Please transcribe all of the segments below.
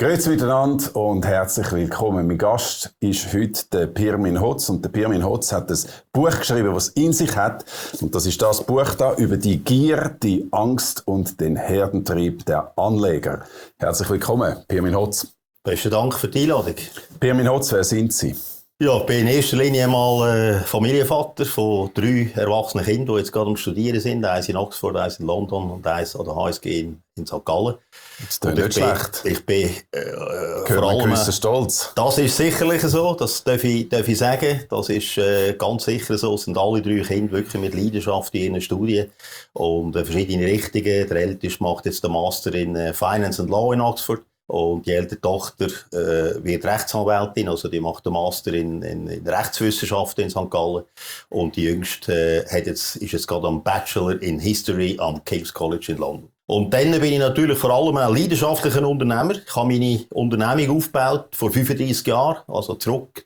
Grüezi miteinander und herzlich willkommen. Mein Gast ist heute der Pirmin Hotz. Und der Pirmin Hotz hat ein Buch geschrieben, das in sich hat. Und das ist das Buch da über die Gier, die Angst und den Herdentrieb der Anleger. Herzlich willkommen, Pirmin Hotz. Besten Dank für die Einladung. Pirmin Hotz, wer sind Sie? Ja, ich bin in erster Linie mal Familienvater von 3 erwachsenen Kindern, die jetzt gerade am Studieren sind. Eins in Oxford, eins in London und eins an der HSG in St. Gallen. Das ist nicht schlecht. Ich bin vor allem gewisser Stolz. Das ist sicherlich so, das darf ich sagen. Das ist ganz sicher so. Es sind alle 3 Kinder wirklich mit Leidenschaft in ihren Studien und verschiedene Richtungen. Der Älteste macht jetzt den Master in Finance and Law in Oxford. Und die ältere Tochter wird Rechtsanwältin, also die macht den Master in Rechtswissenschaften in St. Gallen. Und die Jüngste ist jetzt gerade am Bachelor in History am King's College in London. Und dann bin ich natürlich vor allem ein leidenschaftlicher Unternehmer. Ich habe meine Unternehmung aufgebaut vor 35 Jahren, also zurück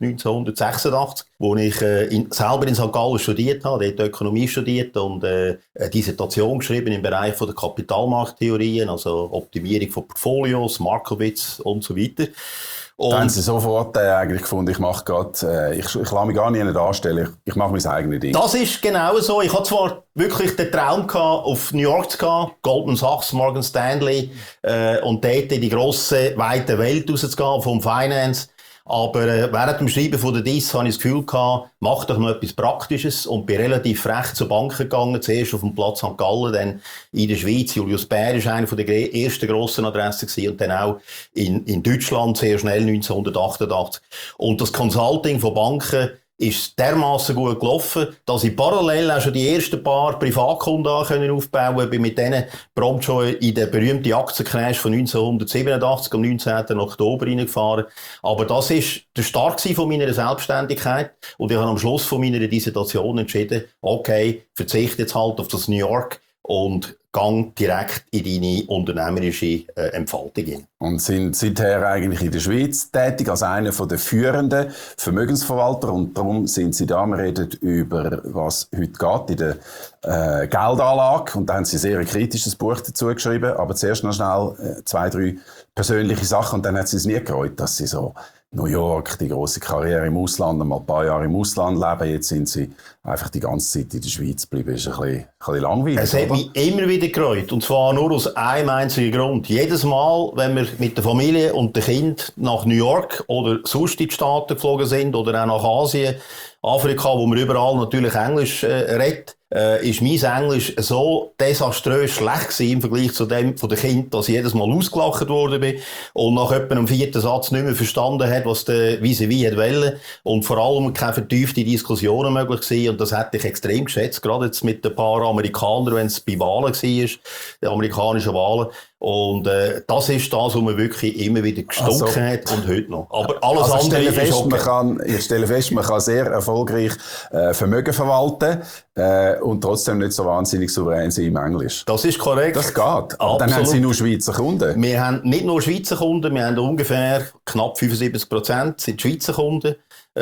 1986, wo ich selber in St. Gallen studiert habe, dort Ökonomie studiert und eine Dissertation geschrieben im Bereich von der Kapitalmarkttheorien, also Optimierung von Portfolios, Markowitz und so weiter. Und da haben Sie sofort eigentlich gefunden, ich mache gerade, ich lasse mich gar nicht anstellen, ich mache mein eigenes Ding. Das ist genau so. Ich hatte zwar wirklich den Traum gehabt, auf New York zu gehen, Goldman Sachs, Morgan Stanley, und dort in die grosse, weite Welt rauszugehen, vom Finance. Aber während dem Schreiben von der DIS hatte ich das Gefühl gehabt, mach doch noch etwas Praktisches und bin relativ frech zur Bank gegangen, zuerst auf dem Platz St. Gallen, dann in der Schweiz. Julius Baer war einer der ersten grossen Adressen gewesen, und dann auch in Deutschland sehr schnell 1988. Und das Consulting von Banken ist dermassen gut gelaufen, dass ich parallel auch schon die ersten paar Privatkunden aufbauen konnte. Ich bin mit denen prompt schon in den berühmten Aktiencrash von 1987 am 19. Oktober reingefahren. Aber das ist der Start von meiner Selbstständigkeit. Und ich habe am Schluss von meiner Dissertation entschieden, okay, verzichte jetzt halt auf das New York und gang direkt in deine unternehmerische Entfaltung hin. Und sind seither eigentlich in der Schweiz tätig als einer der führenden Vermögensverwalter. Und darum sind Sie da. Wir reden über, was heute geht in der Geldanlage. Und da haben Sie sehr ein kritisches Buch dazu geschrieben. Aber zuerst noch schnell 2, 3 persönliche Sachen. Und dann hat Sie es nie gereut, dass Sie so New York, die grosse Karriere im Ausland, einmal ein paar Jahre im Ausland leben. Jetzt sind Sie einfach die ganze Zeit in der Schweiz geblieben. Das ist ein bisschen langweilig. Es hat mich immer wieder gereut. Und zwar nur aus einem einzigen Grund. Jedes Mal, wenn wir mit der Familie und den Kindern nach New York oder sonst in die Staaten geflogen sind oder auch nach Asien, Afrika, wo man überall natürlich Englisch redet, ist mein Englisch so desaströs schlecht gewesen im Vergleich zu dem von den Kindern, dass ich jedes Mal ausgelacht worden bin und nach etwa einem 4. Satz nicht mehr verstanden hat, was der vis-à-vis hat wollte und vor allem keine vertiefte Diskussionen möglich gewesen. Und das hätte ich extrem geschätzt, gerade jetzt mit ein paar Amerikanern, wenn es bei Wahlen war, die amerikanischen Wahlen. Und das ist das, was mir wirklich immer wieder gestunken hat und heute noch. Aber alles andere ist okay. Ich stelle fest, man kann sehr erfolgreich Vermögen verwalten und trotzdem nicht so wahnsinnig souverän sein im Englisch. Das ist korrekt. Das geht. Aber dann haben Sie nur Schweizer Kunden. Wir haben nicht nur Schweizer Kunden, wir haben ungefähr knapp 75% sind Schweizer Kunden,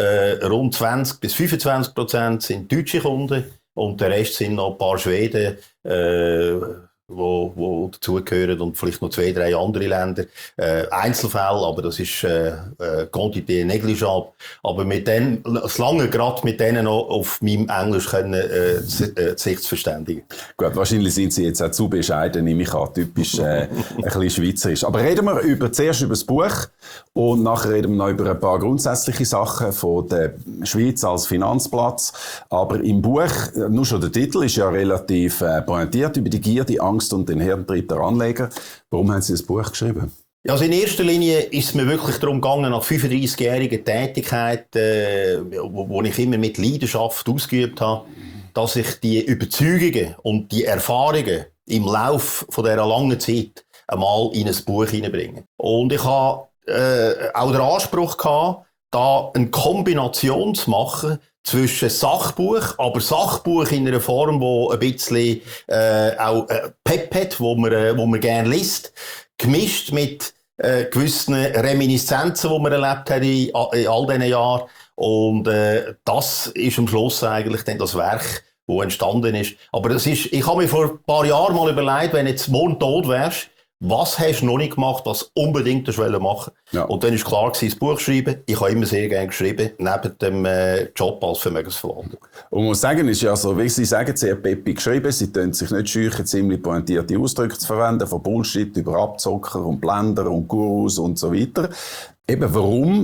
rund 20-25% sind deutsche Kunden und der Rest sind noch ein paar Schweden, wo dazugehören und vielleicht noch 2, 3 andere Länder. Einzelfälle, aber das ist Quantité négligeable. Aber mit denen, es lange gerade mit denen noch auf meinem Englisch können sich zu verständigen. Gut, wahrscheinlich sind Sie jetzt auch zu bescheiden, nehme ich an, typisch ein bisschen schweizerisch. Aber reden wir zuerst über das Buch und nachher reden wir noch über ein paar grundsätzliche Sachen von der Schweiz als Finanzplatz. Aber im Buch, nur schon der Titel ist ja relativ pointiert über die Gier, die Angst und den Herdentrieb der Anleger. Warum haben Sie das Buch geschrieben? Ja, also in erster Linie ist es mir wirklich darum gegangen, nach 35-jähriger Tätigkeit, wo ich immer mit Leidenschaft ausgeübt habe, dass ich die Überzeugungen und die Erfahrungen im Lauf von dieser langen Zeit einmal in ein Buch hineinbringen. Und ich habe auch den Anspruch gehabt, da eine Kombination zu machen zwischen Sachbuch, aber Sachbuch in einer Form, wo ein bisschen auch Pep hat, wo man gerne liest, gemischt mit gewissen Reminiszenzen, die man erlebt hat in all diesen Jahren. Und das ist am Schluss eigentlich dann das Werk, das entstanden ist. Aber ich habe mir vor ein paar Jahren mal überlegt, wenn jetzt morgen tot wärst, was hast du noch nicht gemacht, was du unbedingt machen wolltest. Ja. Und dann war klar, das Buch schreiben. Ich habe immer sehr gerne geschrieben, neben dem Job als Vermögensverwalter. Und man muss sagen, ist ja so, wie Sie sagen, sehr peppig geschrieben. Sie tun sich nicht scheuchen, ziemlich pointierte Ausdrücke zu verwenden, von Bullshit über Abzocker und Blender und Gurus und so weiter. Eben,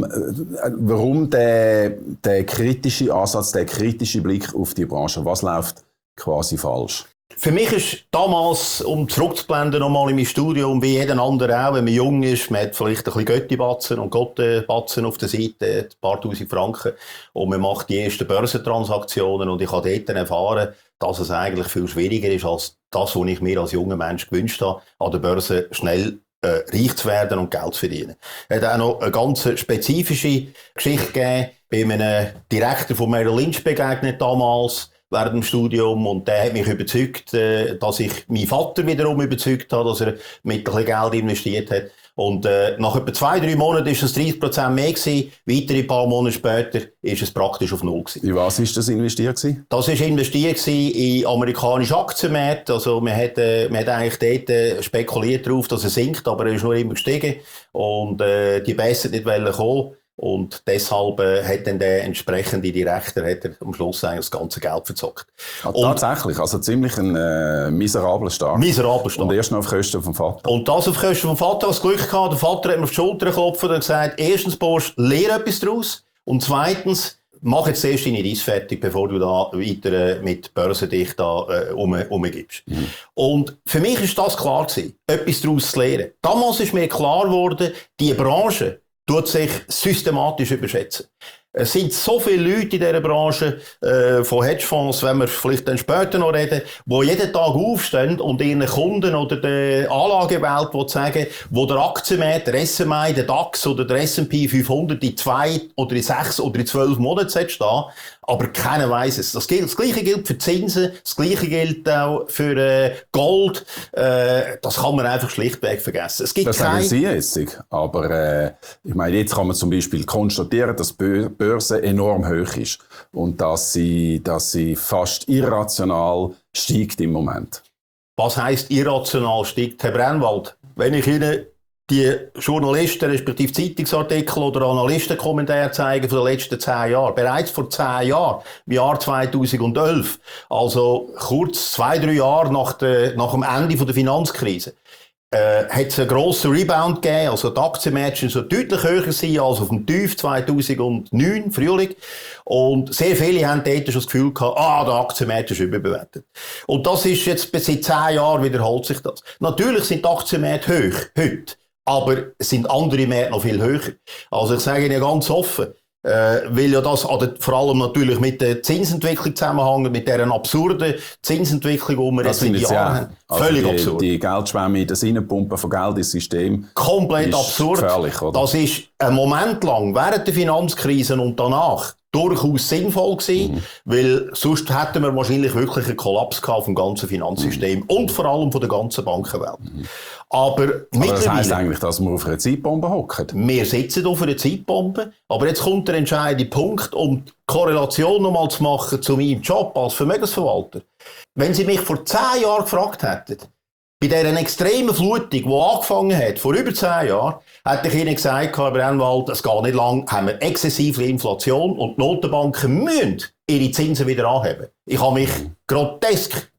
warum der kritische Ansatz, der kritische Blick auf die Branche? Was läuft quasi falsch? Für mich ist damals, um zurückzublenden, nochmal in mein Studium, wie jeder andere auch, wenn man jung ist, man hat vielleicht ein bisschen Götti-Batzen und Gotte-Batzen auf der Seite, ein paar tausend Franken, und man macht die ersten Börsentransaktionen, und ich habe dort erfahren, dass es eigentlich viel schwieriger ist, als das, was ich mir als junger Mensch gewünscht habe, an der Börse schnell reich zu werden und Geld zu verdienen. Es hat auch noch eine ganz spezifische Geschichte gegeben, bei einem Direktor von Merrill Lynch begegnet damals, während dem Studium, und der hat mich überzeugt, dass ich meinen Vater wiederum überzeugt habe, dass er mit ein bisschen Geld investiert hat. Und nach etwa 2-3 Monaten war es 30% mehr gewesen. Weitere paar Monate später ist es praktisch auf Null gewesen. In was ist das investiert gewesen? Das war investiert in amerikanische Aktienmärkte. Also man hat eigentlich dort spekuliert darauf, dass er sinkt, aber er ist nur immer gestiegen. Und die Bässe nicht kommen. Und deshalb hat dann der entsprechende Direktor am Schluss eigentlich das ganze Geld verzockt. Ja, tatsächlich, also ziemlich ein miserabler Start. Miserabler Start. Und erst noch auf Kosten vom Vater. Und das auf Kosten vom Vater, das Glück gehabt. Der Vater hat mir auf die Schulter geklopft und gesagt, erstens, Borsch, lehre etwas daraus. Und zweitens, mach jetzt zuerst deine Reise fertig, bevor du da weiter mit Börse dich da umgibst. Und für mich ist das klar gewesen, etwas daraus zu lernen. Damals ist mir klar geworden, die Branche tut sich systematisch überschätzen. Es sind so viele Leute in dieser Branche, von Hedgefonds, wenn wir vielleicht dann später noch reden, die jeden Tag aufstehen und ihren Kunden oder der Anlagewelt sagen, wo der Aktienmarkt, der SMI, der DAX oder der S&P 500 in 2 oder in 6 oder in 12 Monaten stehen, aber keiner weiss es. Das Gleiche gilt für Zinsen, das Gleiche gilt auch für Gold. Das kann man einfach schlichtweg vergessen. Es gibt das sagen Sie jetzt, aber ich meine, jetzt kann man zum Beispiel konstatieren, dass die Börse enorm hoch ist und dass sie fast irrational steigt im Moment. Was heisst irrational steigt, Herr Brennwald? Wenn ich Ihnen die Journalisten, respektive Zeitungsartikel oder Analystenkommentare zeigen von den letzten 10 Jahren. Bereits vor 10 Jahren, im Jahr 2011, also kurz 2-3 Jahre nach dem Ende der Finanzkrise, hat es einen grossen Rebound gegeben, also die Aktienmärkte so deutlich höher sein als auf dem Tief 2009, Frühling. Und sehr viele haben dort schon das Gefühl gehabt, der Aktienmarkt ist überbewertet. Und das ist jetzt, seit 10 Jahren wiederholt sich das. Natürlich sind die Aktienmärkte hoch, heute. Aber es sind andere Märkte noch viel höher. Also ich sage Ihnen ganz offen, weil ja das vor allem natürlich mit der Zinsentwicklung zusammenhängt, mit dieser absurden Zinsentwicklung, die wir jetzt seit Jahren haben. Also völlig absurd. Die Geldschwemme, das Reinpumpen von Geld ins System. Komplett absurd. Gefährlich, oder? Das ist ein Moment lang, während der Finanzkrise und danach, durchaus sinnvoll gewesen, weil sonst hätten wir wahrscheinlich wirklich einen Kollaps gehabt vom ganzen Finanzsystem und vor allem von der ganzen Bankenwelt. Aber das heisst eigentlich, dass wir auf einer Zeitbombe hocken? Wir sitzen auf einer Zeitbombe, aber jetzt kommt der entscheidende Punkt, um die Korrelation nochmal zu machen zu meinem Job als Vermögensverwalter. Wenn Sie mich vor 10 Jahren gefragt hätten, bei dieser extremen Flutung, die angefangen hat, vor über 10 Jahren, hätte ich Ihnen gesagt, Herr Brennwald, es geht nicht lang, haben wir exzessive Inflation und die Notenbanken müssen ihre Zinsen wieder anheben. Ich habe mich grotesk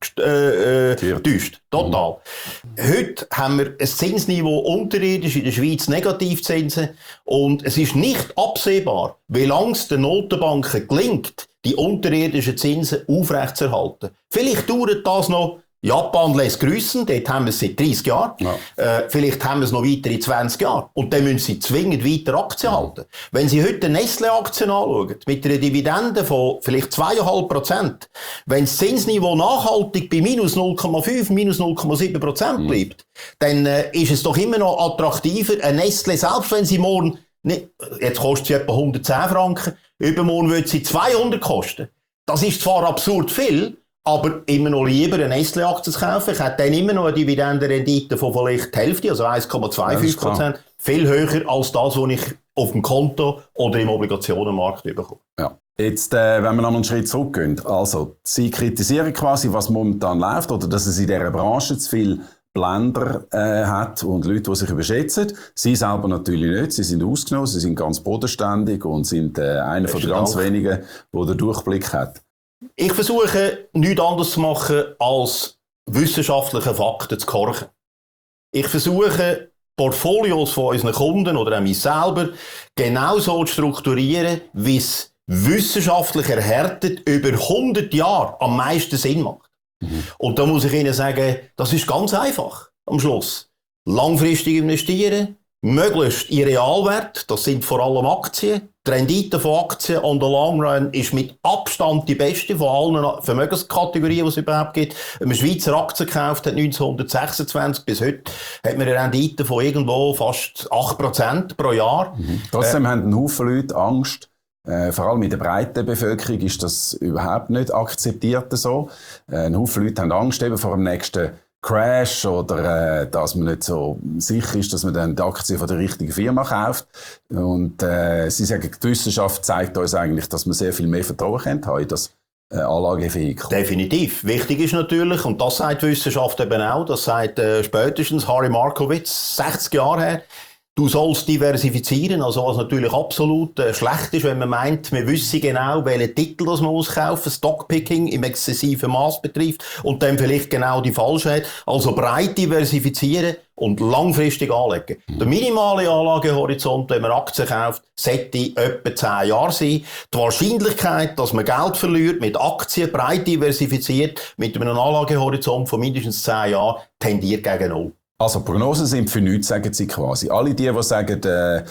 getäuscht. Total. Heute haben wir ein Zinsniveau unterirdisch, in der Schweiz Negativzinsen, und es ist nicht absehbar, wie lange es den Notenbanken gelingt, die unterirdischen Zinsen aufrechtzuerhalten. Vielleicht dauert das noch. Japan lässt grüssen, dort haben wir es seit 30 Jahren. Ja. Vielleicht haben wir es noch weiter in 20 Jahren. Und dann müssen Sie zwingend weiter Aktien halten. Wenn Sie heute Nestle-Aktien anschauen, mit einer Dividende von vielleicht 2,5%, wenn das Zinsniveau nachhaltig bei minus 0,5, minus 0,7% bleibt, dann ist es doch immer noch attraktiver, ein Nestle, selbst wenn Sie morgen, jetzt kostet sie etwa 110 Franken, übermorgen wird sie 200 kosten. Das ist zwar absurd viel, aber immer noch lieber eine Nestle-Aktie zu kaufen. Ich hätte dann immer noch eine Dividendenrendite von vielleicht die Hälfte, also 1,25%. Viel höher als das, was ich auf dem Konto oder im Obligationenmarkt bekomme. Ja. Jetzt, wenn wir noch einen Schritt zurückgehen. Also, Sie kritisieren quasi, was momentan läuft, oder dass es in dieser Branche zu viel Blender hat und Leute, die sich überschätzen. Sie selber natürlich nicht. Sie sind ausgenommen, sie sind ganz bodenständig und sind einer von den ganz wenigen, der den Durchblick hat. Ich versuche, nichts anderes zu machen, als wissenschaftliche Fakten zu gehorchen. Ich versuche, Portfolios von unseren Kunden oder auch mich selber genauso zu strukturieren, wie es wissenschaftlich erhärtet über 100 Jahre am meisten Sinn macht. Und da muss ich Ihnen sagen, das ist ganz einfach am Schluss. Langfristig investieren, möglichst in Realwert, das sind vor allem Aktien. Die Rendite von Aktien on the long run ist mit Abstand die beste von allen Vermögenskategorien, die es überhaupt gibt. Wenn man Schweizer Aktien gekauft hat, 1926 bis heute, hat man eine Rendite von irgendwo fast 8% pro Jahr. Trotzdem haben ein Haufen Leute Angst. Vor allem in der breiten Bevölkerung ist das überhaupt nicht akzeptiert so. Ein Haufen Leute haben Angst eben vor dem nächsten Crash oder dass man nicht so sicher ist, dass man dann die Aktie von der richtigen Firma kauft. Und sie sagen, die Wissenschaft zeigt uns eigentlich, dass man sehr viel mehr Vertrauen haben in das Anlagevehikel. Definitiv. Wichtig ist natürlich, und das sagt die Wissenschaft eben auch, das sagt spätestens Harry Markowitz, 60 Jahre her, du sollst diversifizieren, also was natürlich absolut schlecht ist, wenn man meint, wir wissen genau, welchen Titel das man auskaufen, Stockpicking im exzessiven Maß betrifft und dann vielleicht genau die falsche hat. Also breit diversifizieren und langfristig anlegen. Der minimale Anlagehorizont, wenn man Aktien kauft, sollte etwa 10 Jahre sein. Die Wahrscheinlichkeit, dass man Geld verliert mit Aktien, breit diversifiziert, mit einem Anlagehorizont von mindestens 10 Jahren, tendiert gegen 0. Also Prognosen sind für nichts, sagen Sie quasi. Alle die sagen,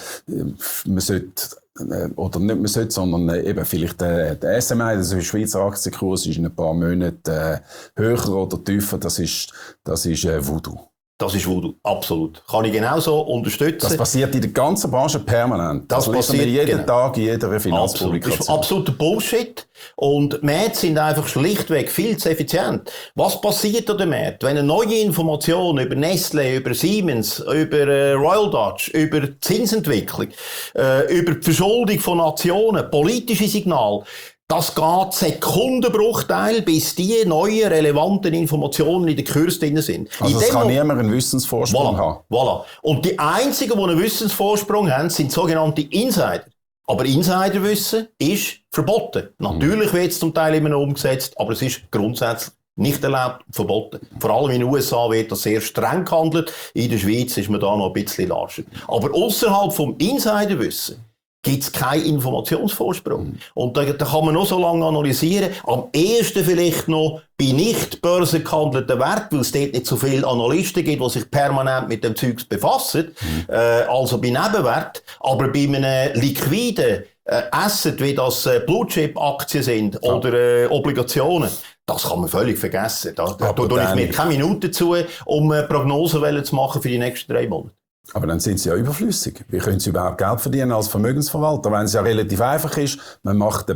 man sollte, oder nicht man sollte, sondern eben vielleicht der SMI, also der Schweizer Aktienkurs, ist in ein paar Monaten höher oder tiefer, das ist Voodoo. Das ist Voodoo, absolut. Kann ich genauso unterstützen. Das passiert in der ganzen Branche permanent. Das passiert jeden Tag in jeder Finanzpublikation. Das ist absoluter Bullshit. Und Märkte sind einfach schlichtweg viel zu effizient. Was passiert an den Märkten? Wenn eine neue Information über Nestlé, über Siemens, über Royal Dutch, über die Zinsentwicklung, über die Verschuldung von Nationen, politische Signale, das geht Sekundenbruchteil, bis die neuen, relevanten Informationen in den Kurs drin sind. Also es kann niemand einen Wissensvorsprung haben. Voilà. Und die einzigen, die einen Wissensvorsprung haben, sind sogenannte Insider. Aber Insiderwissen ist verboten. Natürlich wird es zum Teil immer noch umgesetzt, aber es ist grundsätzlich nicht erlaubt, verboten. Vor allem in den USA wird das sehr streng gehandelt. In der Schweiz ist man da noch ein bisschen larscher. Aber außerhalb vom Insiderwissen gibt es keinen Informationsvorsprung. Und da kann man noch so lange analysieren. Am ehesten vielleicht noch bei nicht börsengehandelten Werten, weil es dort nicht so viele Analysten gibt, die sich permanent mit dem Zeugs befassen. Also bei Nebenwert. Aber bei einem liquiden Asset, wie das Blue-Chip-Aktien sind oder Obligationen, das kann man völlig vergessen. Da tue ich mir keine Minute zu, um Prognosen zu machen für die nächsten 3 Monate. Aber dann sind sie ja überflüssig. Wie können sie überhaupt Geld verdienen als Vermögensverwalter? Wenn es ja relativ einfach ist, man macht ein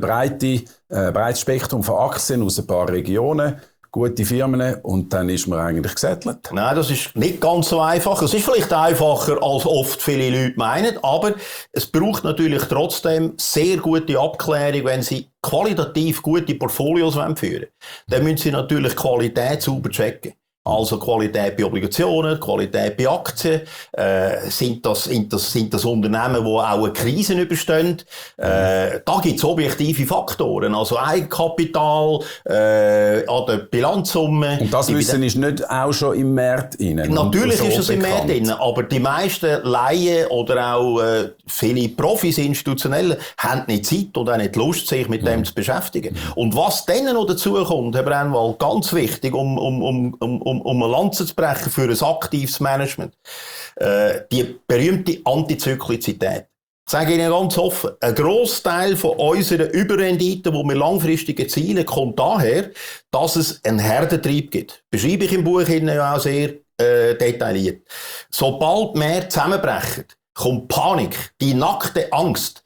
breites Spektrum von Aktien aus ein paar Regionen, gute Firmen und dann ist man eigentlich gesettelt. Nein, das ist nicht ganz so einfach. Es ist vielleicht einfacher, als oft viele Leute meinen, aber es braucht natürlich trotzdem sehr gute Abklärung, wenn Sie qualitativ gute Portfolios führen wollen. Dann müssen Sie natürlich Qualität sauber checken. Also Qualität bei Obligationen, Qualität bei Aktien, sind das Unternehmen, die auch eine Krise überstehen. Da gibt es objektive Faktoren, also Eigenkapital, an der Bilanzsumme. Und das Wissen ist nicht auch schon im Markt drin? Natürlich so ist es im Markt drin, aber die meisten Laien oder auch viele Profis, Institutionelle, haben nicht Zeit und auch nicht Lust, sich mit dem zu beschäftigen. Und was dann noch dazu kommt, Herr Brennwald, ganz wichtig, um eine Lanze zu brechen für ein aktives Management. Die berühmte Antizyklizität. Ich sage Ihnen ganz offen, ein Grossteil von unseren Überrenditen, die wir langfristig erzielen, kommt daher, dass es einen Herdentrieb gibt. Beschreibe ich im Buch ja auch sehr detailliert. Sobald mehr zusammenbrechen, kommt Panik, die nackte Angst.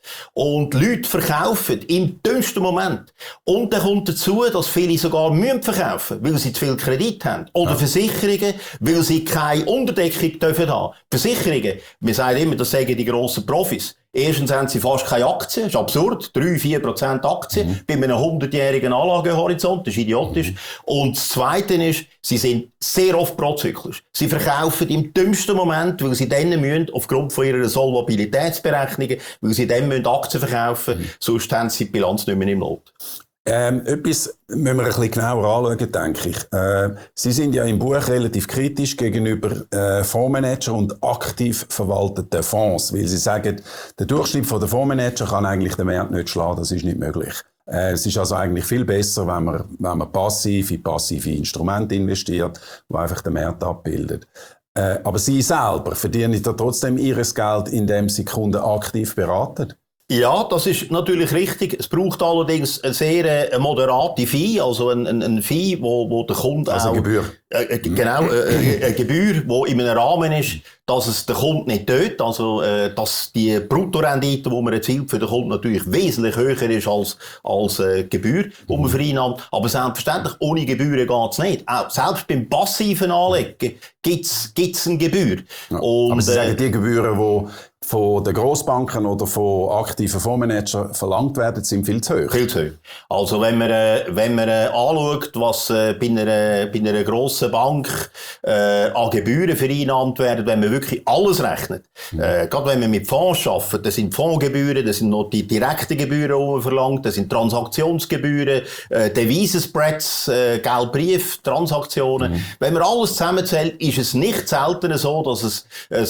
Und Leute verkaufen im dümmsten Moment. Und dann kommt dazu, dass viele sogar müssen verkaufen, weil sie zu viel Kredit haben. Oder Versicherungen, weil sie keine Unterdeckung dürfen haben. Versicherungen, wir sagen immer, das sagen die grossen Profis. Erstens haben sie fast keine Aktien, das ist absurd, 3-4% Aktien bei einem 100-jährigen Anlagehorizont, das ist idiotisch. Und das Zweite ist, sie sind sehr oft prozyklisch. Sie verkaufen im dümmsten Moment, weil sie dann müssen, aufgrund von ihrer Solvabilitätsberechnungen, weil sie dann müssen Aktien verkaufen, sonst haben sie die Bilanz nicht mehr im Lot. Etwas müssen wir ein bisschen genauer anschauen, denke ich. Sie sind ja im Buch relativ kritisch gegenüber Fondsmanager und aktiv verwalteten Fonds, weil Sie sagen, der Durchschnitt der Fondsmanager kann eigentlich den Wert nicht schlagen, das ist nicht möglich. Es ist also eigentlich viel besser, wenn man passive Instrumente investiert, die einfach den Wert abbildet. Aber Sie selber verdienen da trotzdem Ihr Geld, indem Sie Kunden aktiv beraten? Ja, das ist natürlich richtig. Es braucht allerdings eine sehr moderate Fee, also ein Fee, wo der Kunde also auch... eine Gebühr. Genau, eine Gebühr, die in einem Rahmen ist, dass es den Kunden nicht tötet, also dass die Bruttorendite, die man erzielt für den Kunden natürlich wesentlich höher ist als Gebühr, die man vereinnahmt. Aber selbstverständlich, ohne Gebühren geht's nicht. Auch selbst beim passiven Anlegen gibt's eine Gebühr. Ja. Und, aber Sie sagen, die Gebühren, die von den Grossbanken oder von aktiven Fondsmanagern verlangt werden, sind viel zu hoch. Viel zu hoch. Also wenn man anschaut, was bei einer grossen Bank an Gebühren vereinnahmt werden, wenn man wirklich alles rechnet, gerade wenn man mit Fonds arbeitet, das sind Fondsgebühren, das sind noch die direkten Gebühren, die man verlangt, das sind Transaktionsgebühren, Devisenspreads, Geldbrief, Transaktionen. Wenn man alles zusammenzählt, ist es nicht selten so, dass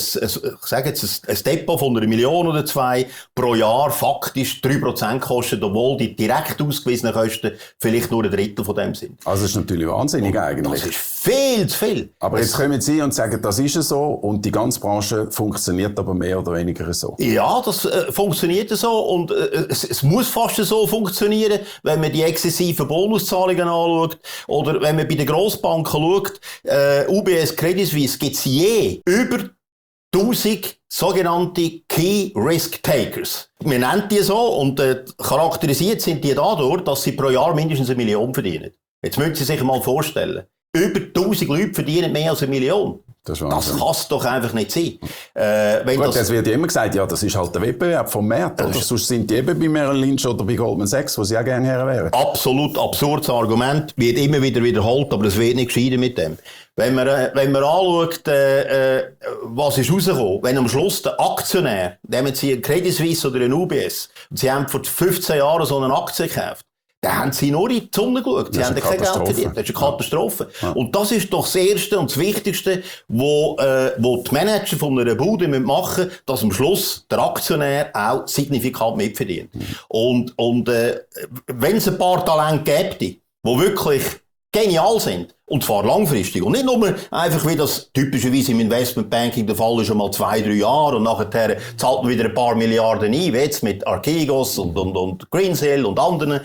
ein Depot von 1 Million oder 2 pro Jahr faktisch 3% kostet, obwohl die direkt ausgewiesenen Kosten vielleicht nur ein Drittel von dem sind. Also das ist natürlich wahnsinnig eigentlich. Das ist viel zu viel. Aber jetzt kommen Sie und sagen, das ist so und die ganze Branche funktioniert aber mehr oder weniger so. Ja, das funktioniert so und es muss fast so funktionieren, wenn man die exzessiven Bonuszahlungen anschaut oder wenn man bei den Grossbanken schaut, UBS Credit Suisse gibt es je über 1000 sogenannte Key Risk Takers. Wir nennen die so und charakterisiert sind die dadurch, dass sie pro Jahr mindestens 1 Million verdienen. Jetzt müssen Sie sich mal vorstellen, über 1000 Leute verdienen mehr als 1 Million. Das kann es doch einfach nicht sein. Gut, es wird ja immer gesagt, ja, das ist halt der Wettbewerb vom Markt. Oder sonst sind die eben bei Merrill Lynch oder bei Goldman Sachs, wo sie auch gerne her wären. Absolut absurdes Argument, wird immer wieder wiederholt, aber es wird nicht gescheiter mit dem. Wenn man anschaut, was ist rausgekommen, wenn am Schluss der Aktionär, nehmen Sie einen Credit Suisse oder einen UBS, und Sie haben vor 15 Jahren so eine Aktie gekauft, dann haben sie nur in die Sonne geschaut. Sie haben kein Geld verdient. Das ist eine Katastrophe. Ja. Und das ist doch das Erste und das Wichtigste, wo die Manager von einer Bude machen müssen, dass am Schluss der Aktionär auch signifikant mitverdient. Und wenn es ein paar Talente gäbe, die wirklich genial sind, und zwar langfristig. Und nicht nur einfach, wie das typischerweise im Investmentbanking der Fall ist, schon mal 2-3 Jahre und nachher zahlt man wieder ein paar Milliarden ein, wie jetzt mit Archegos und Greensill und anderen.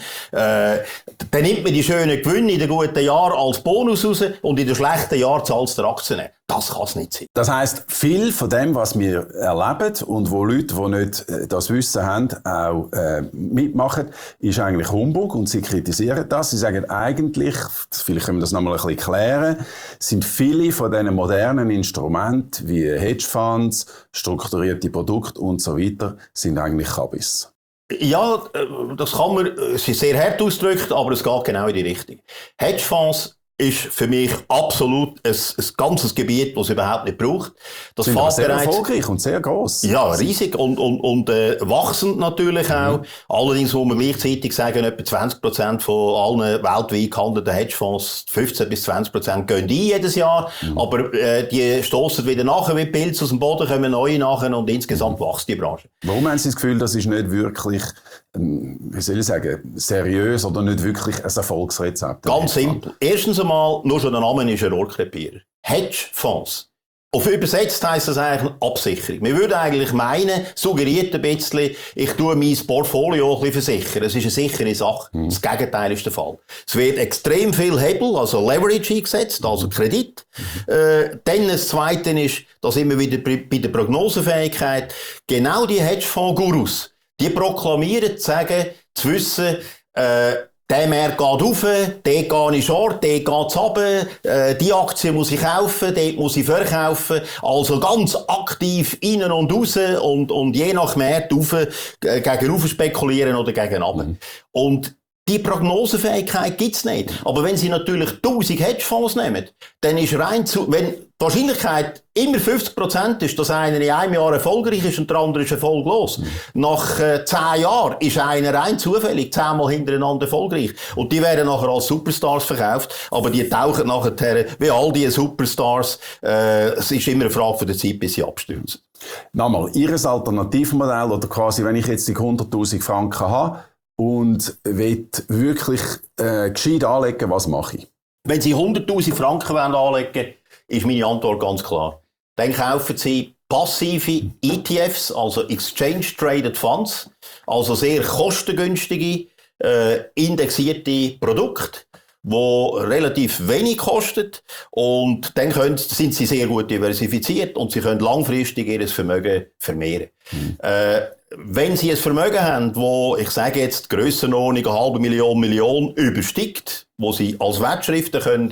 Dann nimmt man die schönen Gewinne in den guten Jahren als Bonus raus und in den schlechten Jahren zahlt es der Aktionär. Das kann es nicht sein. Das heisst, viel von dem, was wir erleben und wo Leute, die nicht das Wissen haben, auch mitmachen, ist eigentlich Humbug und sie kritisieren das. Sie sagen eigentlich, vielleicht können wir das nochmal ein bisschen klären, sind viele von diesen modernen Instrumenten wie Hedgefonds, strukturierte Produkte und so weiter, sind eigentlich Kabis. Ja, das kann man, es ist sehr hart ausgedrückt, aber es geht genau in die Richtung. Hedgefonds ist für mich absolut ein ganzes Gebiet, das es überhaupt nicht braucht. Das sind sehr erfolgreich und sehr gross. Ja, riesig und wachsend natürlich auch. Allerdings muss man gleichzeitig sagen, etwa 20% von allen weltweit gehandelten Hedgefonds, 15-20% gehen die jedes Jahr. Aber die stossen wieder nachher wie Pilze aus dem Boden, kommen neue nachher und insgesamt wächst die Branche. Warum haben Sie das Gefühl, das ist nicht wirklich, wie soll ich sagen, seriös oder nicht wirklich ein Erfolgsrezept? Ganz simpel. Erstens einmal, nur schon der Name ist ein Rohrkrepierer. Hedgefonds. Auf übersetzt heisst das eigentlich Absicherung. Wir würden eigentlich meinen, suggeriert ein bisschen, ich tue mein Portfolio ein bisschen versichern. Es ist eine sichere Sache. Das Gegenteil ist der Fall. Es wird extrem viel Hebel, also Leverage eingesetzt, also Kredit. Dann das Zweite ist, dass immer wieder bei der Prognosefähigkeit genau die Hedgefonds-Gurus, Die proklamieren, zu sagen, zu wissen, der Markt geht rauf, dort gehe ich short, dort geht's runter, die Aktie muss ich kaufen, dort muss ich verkaufen. Also ganz aktiv innen und raus und je nach Markt gegen rauf spekulieren oder gegen runter. Und die Prognosefähigkeit gibt's nicht. Aber wenn Sie natürlich 1000 Hedgefonds nehmen, dann ist wenn die Wahrscheinlichkeit immer 50% ist, dass einer in einem Jahr erfolgreich ist und der andere ist erfolglos. Nach 10 Jahren ist einer rein zufällig 10-mal hintereinander erfolgreich. Und die werden nachher als Superstars verkauft, aber die tauchen nachher wie all diese Superstars. Es ist immer eine Frage von der Zeit, bis sie abstürzen. Nochmal, Ihres Alternativmodell, oder quasi, wenn ich jetzt die 100'000 Franken habe, und will wirklich gescheit anlegen, was mache ich? Wenn Sie 100'000 Franken anlegen wollen, ist meine Antwort ganz klar. Dann kaufen Sie passive ETFs, also Exchange Traded Funds, also sehr kostengünstige, indexierte Produkte, die relativ wenig kosten, und dann sind sie sehr gut diversifiziert und sie können langfristig ihr Vermögen vermehren. Wenn Sie ein Vermögen haben, wo, ich sage jetzt, die Grössenordnung 500'000 Million übersteigt, wo Sie als Wertschriften können,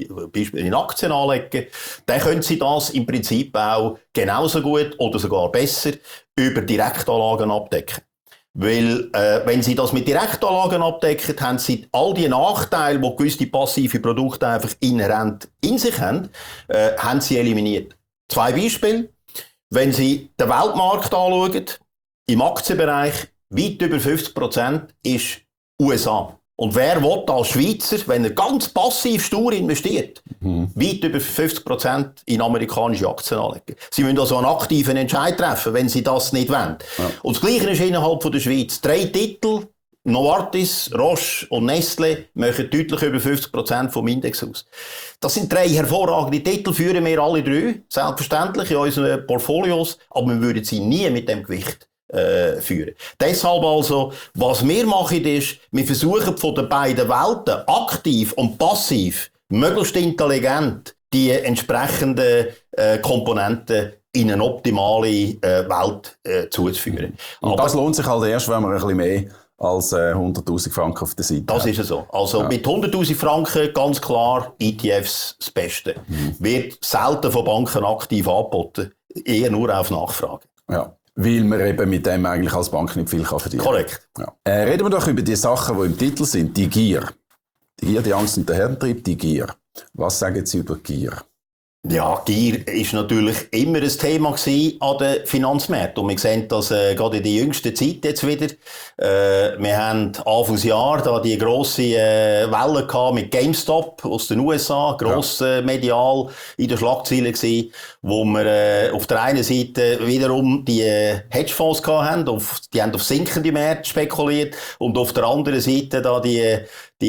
in Aktien anlegen, dann können Sie das im Prinzip auch genauso gut oder sogar besser über Direktanlagen abdecken. Weil, wenn Sie das mit Direktanlagen abdecken, haben Sie all die Nachteile, die gewisse passive Produkte einfach inhärent in sich haben Sie eliminiert. 2 Beispiele. Wenn Sie den Weltmarkt anschauen, im Aktienbereich weit über 50% ist USA. Und wer will als Schweizer, wenn er ganz passiv stur investiert, weit über 50% in amerikanische Aktien anlegen? Sie müssen also einen aktiven Entscheid treffen, wenn Sie das nicht wollen. Ja. Und das Gleiche ist innerhalb von der Schweiz. 3 Titel, Novartis, Roche und Nestlé, machen deutlich über 50% vom Index aus. Das sind 3 hervorragende Titel, führen wir alle 3, selbstverständlich in unseren Portfolios, aber wir würden sie nie mit dem Gewicht führen. Deshalb also, was wir machen ist, wir versuchen von den beiden Welten aktiv und passiv, möglichst intelligent, die entsprechenden Komponenten in eine optimale Welt zuzuführen. Und das lohnt sich halt erst, wenn man ein bisschen mehr als 100'000 Franken auf der Seite Das ist so. Also mit 100'000 Franken ganz klar ETFs das Beste. Wird selten von Banken aktiv angeboten, eher nur auf Nachfrage. Ja. Weil man eben mit dem eigentlich als Bank nicht viel verdienen kann. Korrekt. Ja. Reden wir doch über die Sachen, die im Titel sind. Die Gier. Die Gier, die Angst und der Herdentrieb, die Gier. Was sagen Sie über Gier? Ja, Gier ist natürlich immer ein Thema gewesen an den Finanzmärkten. Und wir sehen das gerade in der jüngsten Zeit jetzt wieder. Wir haben Anfangsjahr da die grosse Welle gehabt mit GameStop aus den USA, gross medial in den Schlagzeilen gewesen, wo wir auf der einen Seite wiederum die Hedgefonds gehabt haben, die haben auf sinkende Märkte spekuliert, und auf der anderen Seite da die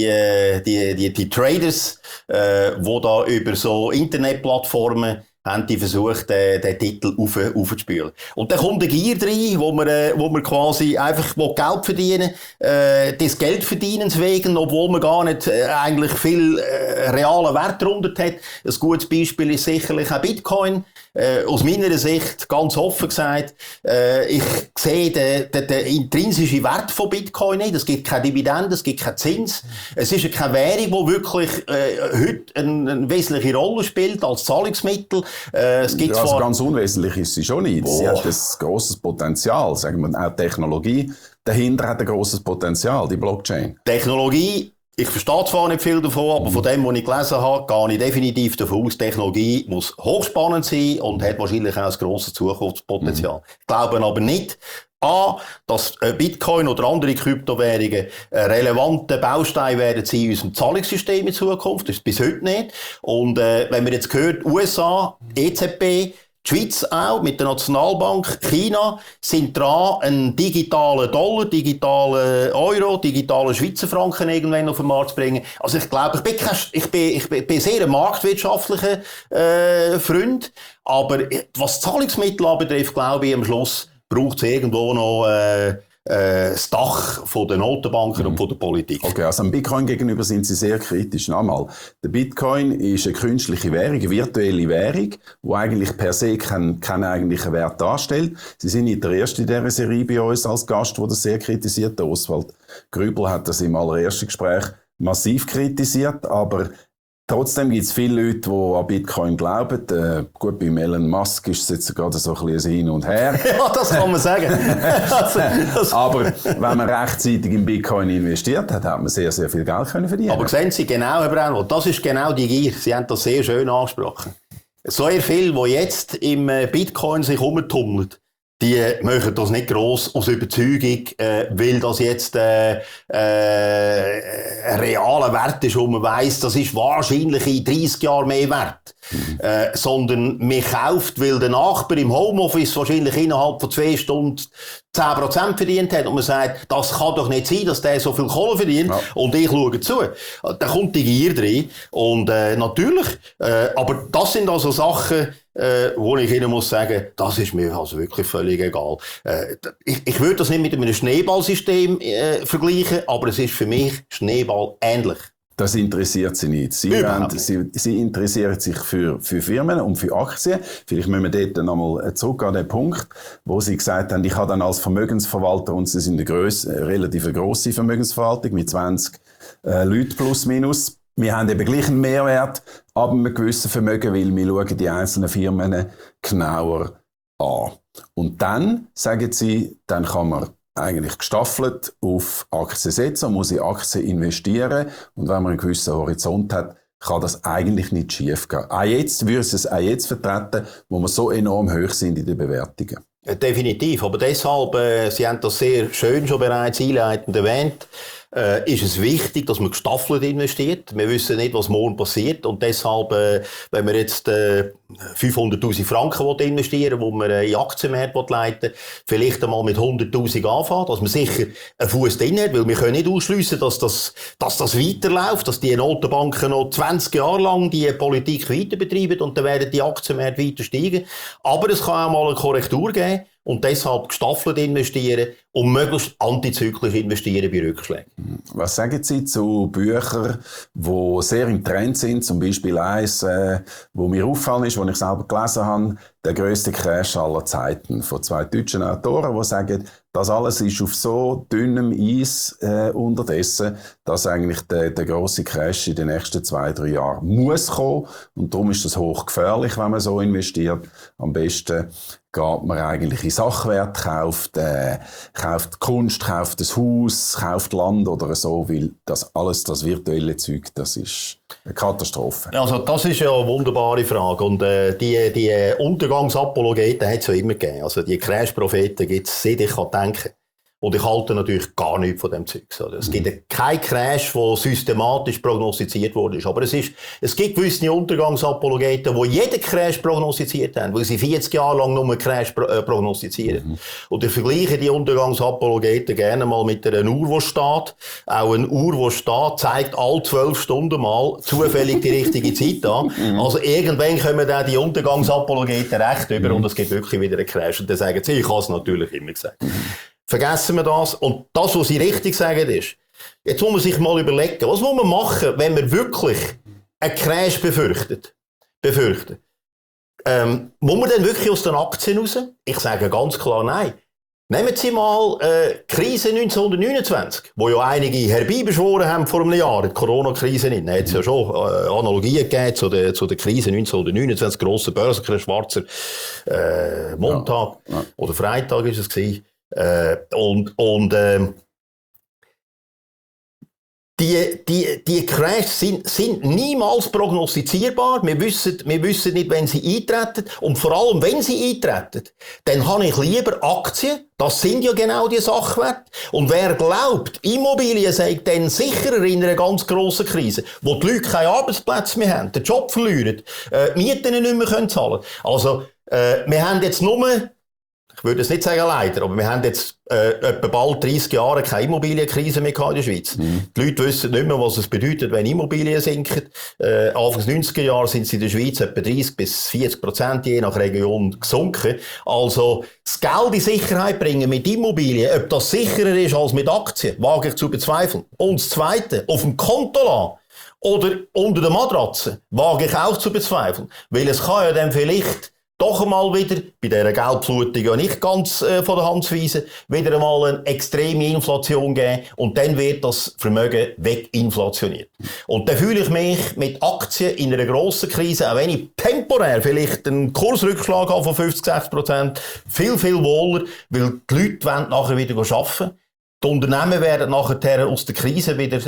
Traders, wo da über so Internetplattformen haben die versucht, den Titel aufzuspülen. Und dann kommt eine Gier rein, wo man quasi einfach Geld verdienen, des Geldverdienens wegen, obwohl man gar nicht eigentlich viel realen Wert darunter hat. Ein gutes Beispiel ist sicherlich auch Bitcoin. Aus meiner Sicht, ganz offen gesagt, ich sehe den intrinsischen Wert von Bitcoin nicht. Es gibt keine Dividende, es gibt keinen Zins. Es ist keine Währung, die wirklich heute eine wesentliche Rolle spielt als Zahlungsmittel. Es gibt also ganz unwesentlich ist sie schon nicht. Sie hat ein grosses Potenzial, sagen wir, auch Technologie dahinter hat ein grosses Potenzial, die Blockchain. Technologie, ich verstehe zwar nicht viel davon, aber von dem, was ich gelesen habe, gehe ich definitiv davon aus, Technologie muss hochspannend sein und hat wahrscheinlich auch ein grosses Zukunftspotenzial. Ich glaube aber nicht, dass Bitcoin oder andere Kryptowährungen ein relevanter Baustein werden sein in unserem Zahlungssystem in Zukunft. Das ist bis heute nicht. Und wenn man jetzt hört, USA, EZB, die Schweiz auch, mit der Nationalbank, China, sind dran, einen digitalen Dollar, digitalen Euro, digitalen Schweizer Franken irgendwann auf den Markt zu bringen. Also ich glaube, ich bin sehr ein marktwirtschaftlicher Freund, aber was Zahlungsmittel anbetrifft, glaube ich, am Schluss braucht es irgendwo noch das Dach von der Notenbanken und von der Politik. Okay, also am Bitcoin gegenüber sind Sie sehr kritisch. Nochmal, der Bitcoin ist eine künstliche Währung, eine virtuelle Währung, die eigentlich per se keinen eigentlichen Wert darstellt. Sie sind nicht der Erste in dieser Serie bei uns als Gast, der das sehr kritisiert. Der Oswald Grübel hat das im allerersten Gespräch massiv kritisiert, aber trotzdem gibt es viele Leute, die an Bitcoin glauben. Gut, bei Elon Musk ist es jetzt gerade so ein bisschen Hin und Her. Ja, das kann man sagen. Aber wenn man rechtzeitig in Bitcoin investiert hat, hat man sehr, sehr viel Geld können verdienen. Aber sehen Sie genau, Herr Braunwald, das ist genau die Gier. Sie haben das sehr schön angesprochen. So viel, die jetzt im Bitcoin sich herumtummeln, die machen das nicht gross aus Überzeugung, weil das jetzt ein realer Wert ist, wo man weiss, das ist wahrscheinlich in 30 Jahren mehr wert. Sondern man kauft, weil der Nachbar im Homeoffice wahrscheinlich innerhalb von 2 Stunden 10% verdient hat und man sagt, das kann doch nicht sein, dass der so viel Kohle verdient und ich schaue zu. Da kommt die Gier drin und natürlich, aber das sind also Sachen, wo ich Ihnen muss sagen, das ist mir also wirklich völlig egal. Ich würde das nicht mit einem Schneeballsystem vergleichen, aber es ist für mich Schneeball ähnlich. Das interessiert Sie nicht. Sie interessieren sich für Firmen und für Aktien. Vielleicht müssen wir dort nochmal zurück an den Punkt, wo Sie gesagt haben, ich habe dann als Vermögensverwalter, und Sie sind eine relativ grosse Vermögensverwaltung mit 20 Leuten plus minus. Wir haben eben gleich einen Mehrwert ab einem gewissen Vermögen, weil wir schauen die einzelnen Firmen genauer an. Und dann, sagen Sie, dann kann man eigentlich gestaffelt auf Aktien setzen und muss in Aktien investieren. Und wenn man einen gewissen Horizont hat, kann das eigentlich nicht schief gehen. Auch jetzt würde es auch jetzt vertreten, wo wir so enorm hoch sind in den Bewertungen. Definitiv. Aber deshalb, Sie haben das sehr schön schon bereits einleitend erwähnt, ist es wichtig, dass man gestaffelt investiert. Wir wissen nicht, was morgen passiert. Und deshalb, wenn man jetzt 500'000 Franken investieren will, wo man in Aktienmärkte leiten will, vielleicht einmal mit 100'000 anfangen, dass man sicher einen Fuß drin hat, weil wir können nicht ausschliessen, dass das weiterläuft, dass die Notenbanken noch 20 Jahre lang die Politik weiter betreiben und dann werden die Aktienmärkte weiter steigen. Aber es kann auch mal eine Korrektur geben. Und deshalb gestaffelt investieren und möglichst antizyklisch investieren bei Rückschlägen. Was sagen Sie zu Büchern, die sehr im Trend sind? Zum Beispiel eins, wo mir auffallen ist, wo ich selber gelesen habe, der grösste Crash aller Zeiten, von 2 deutschen Autoren, die sagen, das alles ist auf so dünnem Eis unterdessen, dass eigentlich der grosse Crash in den nächsten 2-3 Jahren muss kommen. Und darum ist das hochgefährlich, wenn man so investiert. Am besten geht man eigentlich in Sachwerte, kauft Kunst, kauft ein Haus, kauft Land oder so, weil das alles, das virtuelle Zeug, das ist eine Katastrophe. Also das ist ja eine wunderbare Frage und die Untergangsapologeten hat es ja immer gegeben. Also die Crash-Propheten gibt es, seit ich kann denken. Und ich halte natürlich gar nichts von dem Zeug. Es gibt keinen Crash, der systematisch prognostiziert worden ist. Aber es gibt gewisse Untergangsapologeten, die jeden Crash prognostiziert haben, weil sie 40 Jahre lang nur einen Crash prognostizieren. Und ich vergleiche die Untergangsapologeten gerne mal mit einer Uhr, die steht. Auch eine Uhr, die steht, zeigt alle 12 Stunden mal zufällig die richtige Zeit an. Also irgendwann kommen dann die Untergangsapologeten recht über und es gibt wirklich wieder einen Crash. Und dann sagen sie, ich habe es natürlich immer gesagt. Vergessen wir das. Und das, was Sie richtig sagen, ist, jetzt muss man sich mal überlegen, was muss man machen, wenn man wirklich einen Crash befürchtet? Muss man denn wirklich aus den Aktien raus? Ich sage ganz klar nein. Nehmen Sie mal Krise 1929, wo ja einige herbeibeschworen haben vor einem Jahr, die Corona-Krise nicht. Da hat es ja schon Analogien gegeben zu der Krise 1929, grosser Börsencrash, schwarzer Montag oder Freitag ist es gewesen. Die Crashs sind niemals prognostizierbar. Wir wissen nicht, wenn sie eintreten. Und vor allem, wenn sie eintreten, dann habe ich lieber Aktien. Das sind ja genau die Sachwerte. Und wer glaubt, Immobilien sei dann sicherer in einer ganz grossen Krise, wo die Leute keine Arbeitsplätze mehr haben, den Job verlieren, Mieten nicht mehr zahlen können. Also, wir haben jetzt nur ich würde es nicht sagen leider, aber wir haben jetzt etwa bald 30 Jahre keine Immobilienkrise mehr in der Schweiz. Die Leute wissen nicht mehr, was es bedeutet, wenn Immobilien sinken. Anfang 90er Jahre sind sie in der Schweiz etwa 30-40% je nach Region gesunken. Also das Geld in Sicherheit bringen mit Immobilien, ob das sicherer ist als mit Aktien, wage ich zu bezweifeln. Und das Zweite, auf dem Konto lassen oder unter der Matratze, wage ich auch zu bezweifeln. Weil es kann ja dann vielleicht doch einmal wieder, bei dieser Geldflutung ja nicht ganz von der Hand zu weisen, wieder einmal eine extreme Inflation geben und dann wird das Vermögen weginflationiert. Und dann fühle ich mich mit Aktien in einer grossen Krise, auch wenn ich temporär vielleicht einen Kursrückschlag habe von 50-60%, viel, viel wohler, weil die Leute wollen nachher wieder arbeiten. Die Unternehmen werden nachher aus der Krise wieder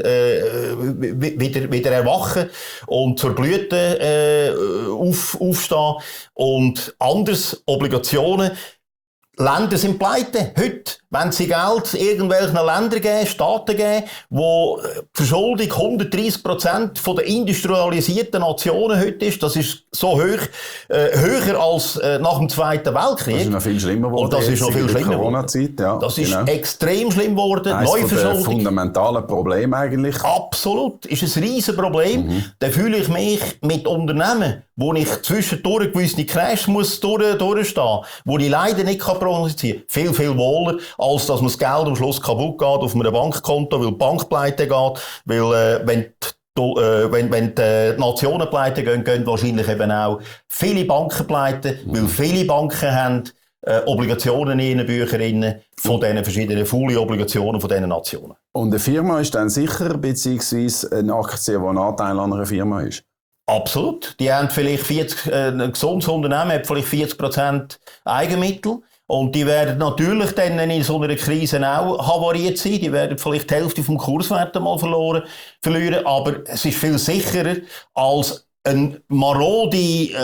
erwachen und zur Blüte aufstehen. Und anders, Obligationen. Länder sind pleite. Heute, wenn sie Geld irgendwelchen Ländern geben, Staaten geben, wo die Verschuldung 130% von den industrialisierten Nationen heute ist, das ist so hoch, höher als nach dem Zweiten Weltkrieg. Das ist noch viel schlimmer geworden. Und das ist noch viel schlimmer Corona-Zeit, ja. Das ist extrem schlimm geworden. Neuverschuldung. Ein fundamentales Problem eigentlich. Absolut. Ist ein riesen Problem. Dann fühle ich mich mit Unternehmen, wo ich zwischendurch gewisse Crash muss durchstehen, wo ich leider nicht prognostizieren kann, viel, viel wohler, als dass mir das Geld am Schluss kaputt geht auf einem Bankkonto, weil die Bank pleite geht, weil wenn die Nationen pleite gehen wahrscheinlich eben auch viele Banken pleite, weil viele Banken haben Obligationen in ihren Büchern von diesen verschiedenen Fully-Obligationen von diesen Nationen. Und eine Firma ist dann sicher, beziehungsweise eine Aktie, die ein Anteil an einer Firma ist? Absolut. Die haben vielleicht ein gesundes Unternehmen hat vielleicht 40% Eigenmittel. Und die werden natürlich dann in so einer Krise auch havariert sein. Die werden vielleicht die Hälfte vom Kurswert mal verlieren. Aber es ist viel sicherer als ein marodes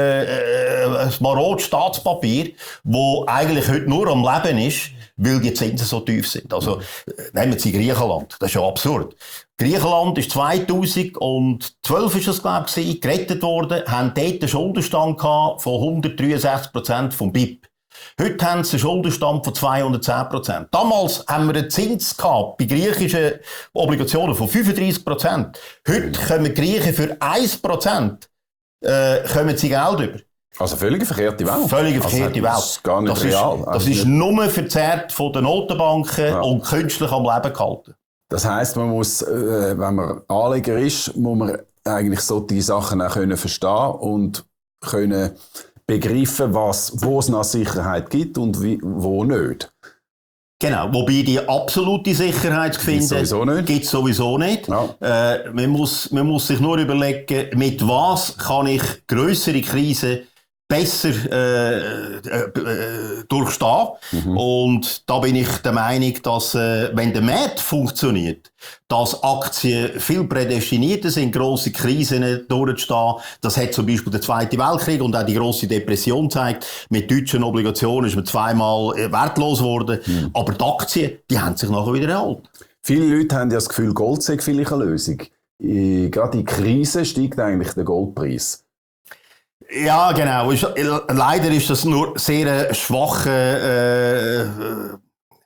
Staatspapier, wo eigentlich heute nur am Leben ist, weil die Zinsen so tief sind. Also, nehmen Sie Griechenland. Das ist ja absurd. Griechenland ist 2012 ist das, glaube ich, gerettet worden, haben dort einen Schuldenstand gehabt von 163% vom BIP. Heute haben sie einen Schuldenstand von 210%. Damals haben wir einen Zins gehabt bei griechischen Obligationen von 35%. Heute kommen die Griechen für 1% kommen sie Geld über. Also völlig verkehrte Welt. Völlig verkehrte Welt. Das ist gar nicht real. Das ist nur verzerrt von den Notenbanken und künstlich am Leben gehalten. Das heisst, man muss, wenn man Anleger ist, muss man eigentlich solche Sachen auch verstehen und können begreifen, wo es noch Sicherheit gibt und wo nicht. Genau, wobei die absolute Sicherheit zu finden, gibt es sowieso nicht. Ja. Man muss sich nur überlegen, mit was kann ich grössere Krisen besser durchstehen. Und da bin ich der Meinung, dass wenn der Markt funktioniert, dass Aktien viel prädestinierter sind, grosse Krisen durchzustehen. Das hat zum Beispiel der Zweite Weltkrieg und auch die grosse Depression gezeigt. Mit deutschen Obligationen ist man zweimal wertlos geworden. Aber die Aktien, die haben sich nachher wieder erholt. Viele Leute haben ja das Gefühl, Gold sei vielleicht eine Lösung. Gerade in Krise steigt eigentlich der Goldpreis. Ja, genau. Leider ist das nur sehr schwacher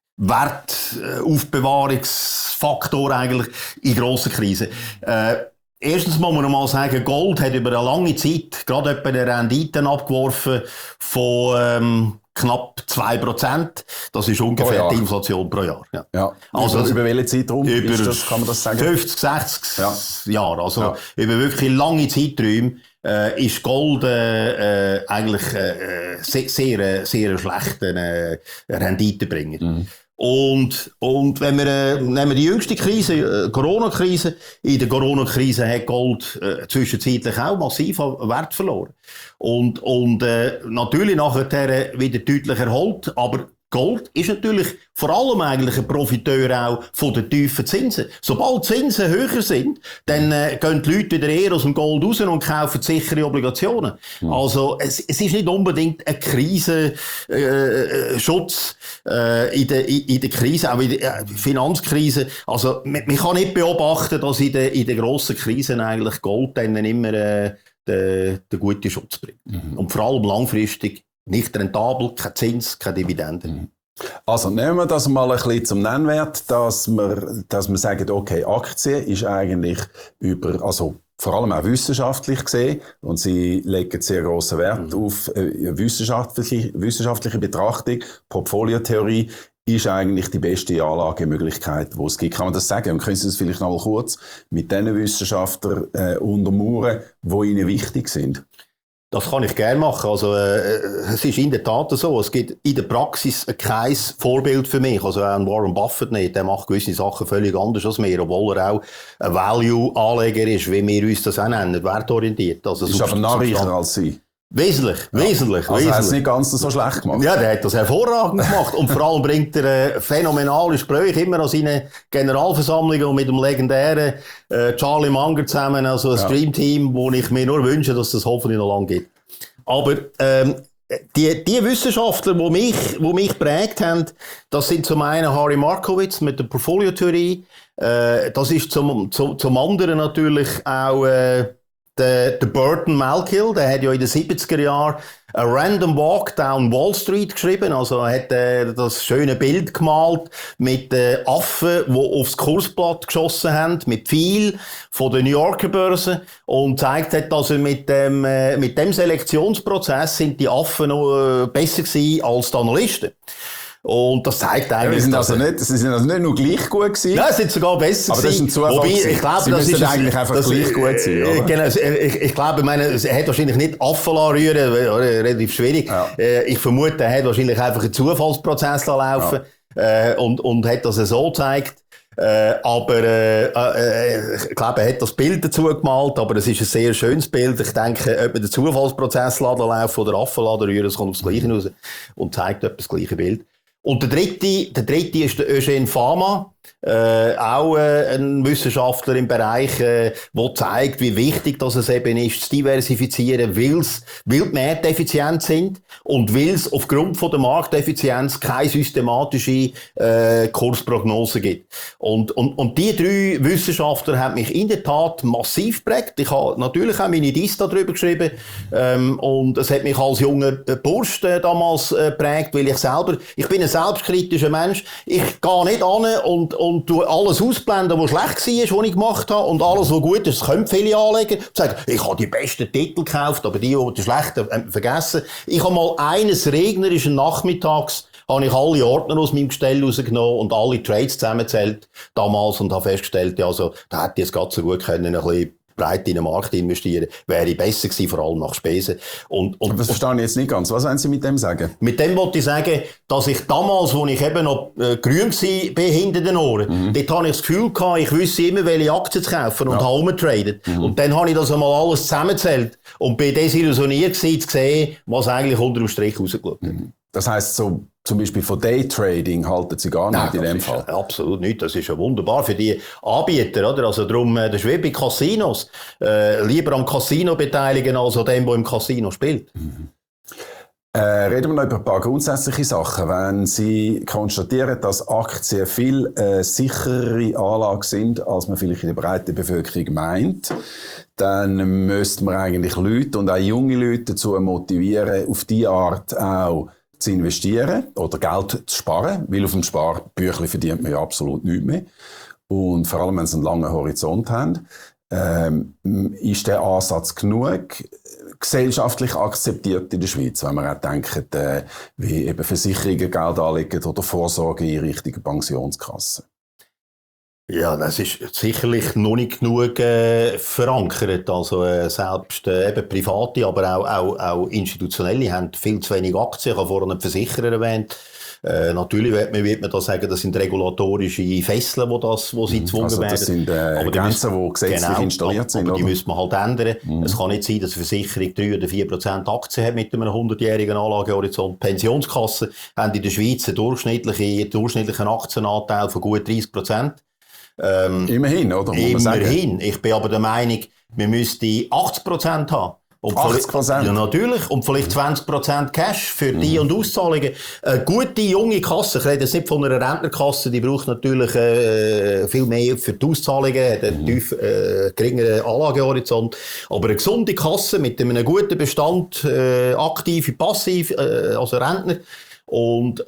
Wertaufbewahrungsfaktor eigentlich in grossen Krisen. Erstens muss man mal sagen, Gold hat über eine lange Zeit gerade etwa eine Renditen abgeworfen von knapp 2%. Das ist ungefähr die Inflation pro Jahr. Ja. Ja. Also über welchen Zeitraum ist das, kann man das sagen? 50, 60 Jahre. Also über wirklich lange Zeiträume ist Gold eigentlich sehr schlechte Renditebringer. Und wenn wir nehmen die jüngste Krise, Corona-Krise, in der Corona-Krise hat Gold zwischenzeitlich auch massiv an Wert verloren. Und natürlich nachher wieder deutlich erholt, aber Gold ist natürlich vor allem eigentlich ein Profiteur auch von den tiefen Zinsen. Sobald Zinsen höher sind, dann gehen die Leute wieder eher aus dem Gold raus und kaufen sichere Obligationen. Also es ist nicht unbedingt ein Krisenschutz in der Krise, auch in der Finanzkrise. Also man kann nicht beobachten, dass in den grossen Krisen eigentlich Gold dann immer den guten Schutz bringt. Und vor allem langfristig nicht rentabel, kein Zins, keine Dividende. Also nehmen wir das mal ein bisschen zum Nennwert, dass wir sagen, okay, Aktien ist eigentlich also vor allem auch wissenschaftlich gesehen, und Sie legen sehr grossen Wert auf wissenschaftliche Betrachtung. Portfoliotheorie ist eigentlich die beste Anlagemöglichkeit, die es gibt. Kann man das sagen? Und können Sie das vielleicht noch mal kurz mit den Wissenschaftlern untermauern, die Ihnen wichtig sind? Das kann ich gerne machen. Also, es ist in der Tat so. Es gibt in der Praxis kein Vorbild für mich. Also, auch Warren Buffett nicht. Der macht gewisse Sachen völlig anders als wir, obwohl er auch ein Value-Anleger ist, wie wir uns das auch nennen, wertorientiert. Also, ist aber noch reicher als Sie. Wesentlich. Also er hat es nicht ganz so schlecht gemacht. Ja, der hat das hervorragend gemacht. Und vor allem bringt er phänomenale Sprüche immer an seinen Generalversammlungen und mit dem legendären Charlie Munger zusammen, also ein Streamteam, wo ich mir nur wünsche, dass das hoffentlich noch lange geht. Aber die Wissenschaftler, die mich geprägt haben, das sind zum einen Harry Markowitz mit der Portfoliotheorie, das ist zum anderen natürlich auch der Burton Malkiel, der hat ja in den 70er Jahren A Random Walk Down Wall Street geschrieben. Also er hat das schöne Bild gemalt mit Affen, die aufs Kursblatt geschossen haben, mit Pfeil von der New Yorker Börse, und zeigt hat, dass mit dem Selektionsprozess sind die Affen noch besser gewesen als die Analysten. Und das zeigt eigentlich, sie sind also nicht nur gleich gut gewesen. Nein, sie sind sogar besser gewesen. Aber das ist ein Zufall. Wobei, ich glaube, sie müssen eigentlich einfach gleich gut sein, oder? Genau, ich glaube, er hat wahrscheinlich nicht Affen rühren, relativ schwierig. Ja. Ich vermute, er hat wahrscheinlich einfach einen Zufallsprozess laufen und hat das so gezeigt. Aber ich glaube, er hat das Bild dazu gemalt, aber es ist ein sehr schönes Bild. Ich denke, ob man den Zufallsprozess laufen oder Affen rühren, es kommt aufs Gleiche raus und zeigt etwa das gleiche Bild. Und der dritte ist der Eugène Fama, auch ein Wissenschaftler im Bereich, der zeigt, wie wichtig das es eben ist, zu diversifizieren, weil die Märkte effizient sind und weil es aufgrund von der Markteffizienz keine systematische Kursprognose gibt. Und die drei Wissenschaftler haben mich in der Tat massiv geprägt. Ich habe natürlich auch meine Diss darüber geschrieben, und es hat mich als junger Bursch damals geprägt, weil ich bin ein selbstkritischer Mensch. Ich gehe nicht an und tue alles ausblenden, was schlecht war, was ich gemacht habe, und alles, was gut ist, das können viele anlegen. Und sagen, ich habe die besten Titel gekauft, aber die schlechten vergessen. Ich habe mal eines regnerischen Nachmittags habe ich alle Ordner aus meinem Gestell rausgenommen und alle Trades zusammengezählt damals und habe festgestellt, ja, also, da hätte ich jetzt gerade so gut können, ein bisschen breit in den Markt investieren, wäre besser gewesen, vor allem nach Spesen. Und das verstehe ich jetzt nicht ganz. Was wollen Sie mit dem sagen? Mit dem wollte ich sagen, dass ich damals, als ich eben noch grün war, hinter den Ohren, dort habe ich das Gefühl gehabt, ich wüsste immer, welche Aktien zu kaufen und habe umgetradet. Und dann habe ich das einmal alles zusammengezählt und bin desillusioniert gewesen, zu sehen, was eigentlich unter dem Strich rausgeschaut hat. Das heisst, so zum Beispiel von Daytrading halten Sie gar nicht in dem Fall? Absolut nicht. Das ist ja wunderbar für die Anbieter, oder? Also darum, das ist wie bei Casinos. Lieber am Casino beteiligen, als an dem, der im Casino spielt. Reden wir noch über ein paar grundsätzliche Sachen. Wenn Sie konstatieren, dass Aktien viel sicherere Anlage sind, als man vielleicht in der breiten Bevölkerung meint, dann müsste man eigentlich Leute und auch junge Leute dazu motivieren, auf diese Art auch zu investieren oder Geld zu sparen, weil auf dem Sparbüchlein verdient man ja absolut nichts mehr. Und vor allem, wenn sie einen langen Horizont haben, ist der Ansatz genug gesellschaftlich akzeptiert in der Schweiz, wenn man auch denkt, wie eben Versicherungen Geld anlegen oder Vorsorge in richtigen Pensionskassen. Ja, das ist sicherlich noch nicht genug verankert. Also selbst eben Private, aber auch Institutionelle haben viel zu wenig Aktien. Ich habe vorhin einen Versicherer erwähnt. Natürlich wird man da sagen, das sind regulatorische Fesseln, wo sie gezwungen werden. Das sind Grenzen, die gesetzlich installiert sind. Aber die müssen man halt ändern. Es kann nicht sein, dass eine Versicherung 3 oder 4% Aktien hat mit einem 100-jährigen Anlagehorizont. Pensionskassen haben in der Schweiz einen durchschnittlichen Aktienanteil von gut 30%. Immerhin, oder? Immerhin. Ich bin aber der Meinung, wir müssten 80% haben. Und 80%? Ja, natürlich. Und vielleicht 20% Cash für die und Auszahlungen. Eine gute, junge Kasse, ich rede jetzt nicht von einer Rentnerkasse, die braucht natürlich viel mehr für die Auszahlungen, hat einen geringeren Anlagehorizont. Aber eine gesunde Kasse mit einem guten Bestand, aktiv, passiv, also Rentner, und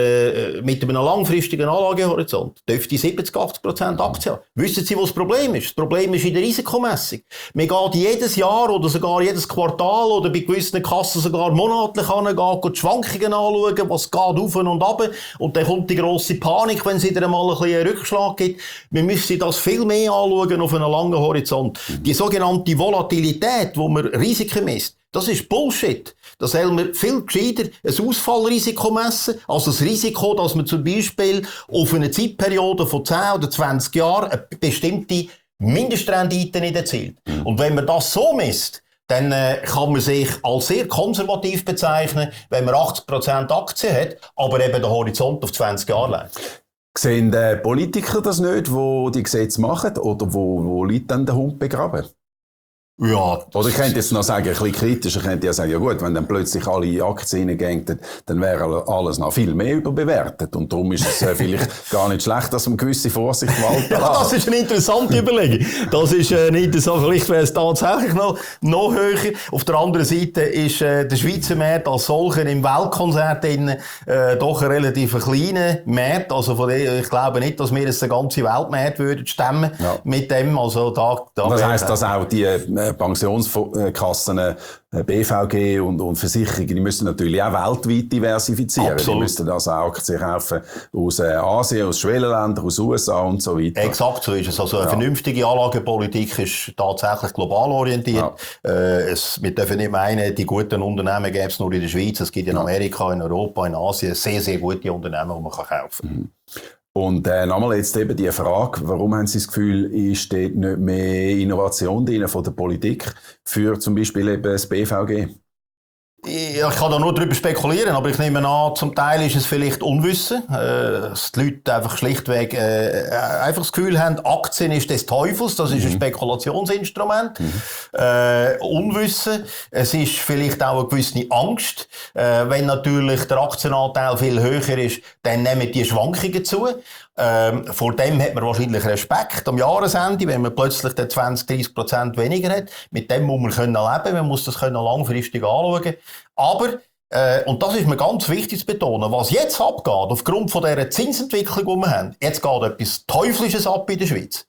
mit einem langfristigen Anlagehorizont dürfte 70-80% Aktien haben. Wissen Sie, was das Problem ist? Das Problem ist in der Risikomessung. Man geht jedes Jahr oder sogar jedes Quartal oder bei gewissen Kassen sogar monatlich angehen, die Schwankungen anschauen, was geht auf und ab. Und dann kommt die grosse Panik, wenn es wieder einmal ein bisschen einen Rückschlag gibt. Wir müssen das viel mehr anschauen auf einem langen Horizont. Die sogenannte Volatilität, wo man Risiken misst, das ist Bullshit. Da soll man viel gescheiter ein Ausfallrisiko messen, also das Risiko, dass man zum Beispiel auf eine Zeitperiode von 10 oder 20 Jahren eine bestimmte Mindestrendite nicht erzielt. Und wenn man das so misst, dann kann man sich als sehr konservativ bezeichnen, wenn man 80% Aktien hat, aber eben den Horizont auf 20 Jahre legt. Sehen Politiker das nicht, die die Gesetze machen, oder wo liegt dann der Hund begraben? Ja. Oder ich könnte jetzt noch sagen, ein bisschen kritisch, ich könnte ja sagen, ja gut, wenn dann plötzlich alle Aktien reingehen, dann wäre alles noch viel mehr überbewertet. Und darum ist es vielleicht gar nicht schlecht, dass man gewisse Vorsicht walten lässt. Ja, das ist eine interessante Überlegung. Das ist interessant. Vielleicht wäre es tatsächlich noch höher. Auf der anderen Seite ist der Schweizer Markt als solcher im Weltkonzert doch ein relativ kleiner Markt. Also von dem, ich glaube nicht, dass wir jetzt den ganzen Weltmarkt würden stemmen mit dem. Also da das heisst, dass auch die Pensionskassen, BVG und Versicherungen, die müssen natürlich auch weltweit diversifizieren. Absolut. Die müssen also auch Aktien kaufen aus Asien, aus Schwellenländern, aus USA und so weiter. Exakt, so ist es. Also eine vernünftige Anlagepolitik ist tatsächlich global orientiert. Wir dürfen nicht meinen, die guten Unternehmen gäbe es nur in der Schweiz. Es gibt in Amerika, in Europa, in Asien sehr, sehr gute Unternehmen, die man kaufen kann. Und nochmal jetzt eben die Frage, warum haben Sie das Gefühl, ist dort nicht mehr Innovation drin von der Politik für zum Beispiel eben das BVG? Ja, ich kann da nur darüber spekulieren, aber ich nehme an, zum Teil ist es vielleicht Unwissen, dass die Leute einfach schlichtweg einfach das Gefühl haben, Aktien ist des Teufels, das ist ein Spekulationsinstrument. Unwissen, es ist vielleicht auch eine gewisse Angst. Wenn natürlich der Aktienanteil viel höher ist, dann nehmen die Schwankungen zu. Vor dem hat man wahrscheinlich Respekt am Jahresende, wenn man plötzlich 20-30% weniger hat. Mit dem muss man leben, man muss das langfristig anschauen. Aber, und das ist mir ganz wichtig zu betonen, was jetzt abgeht, aufgrund von dieser Zinsentwicklung, die wir haben, jetzt geht etwas Teuflisches ab in der Schweiz.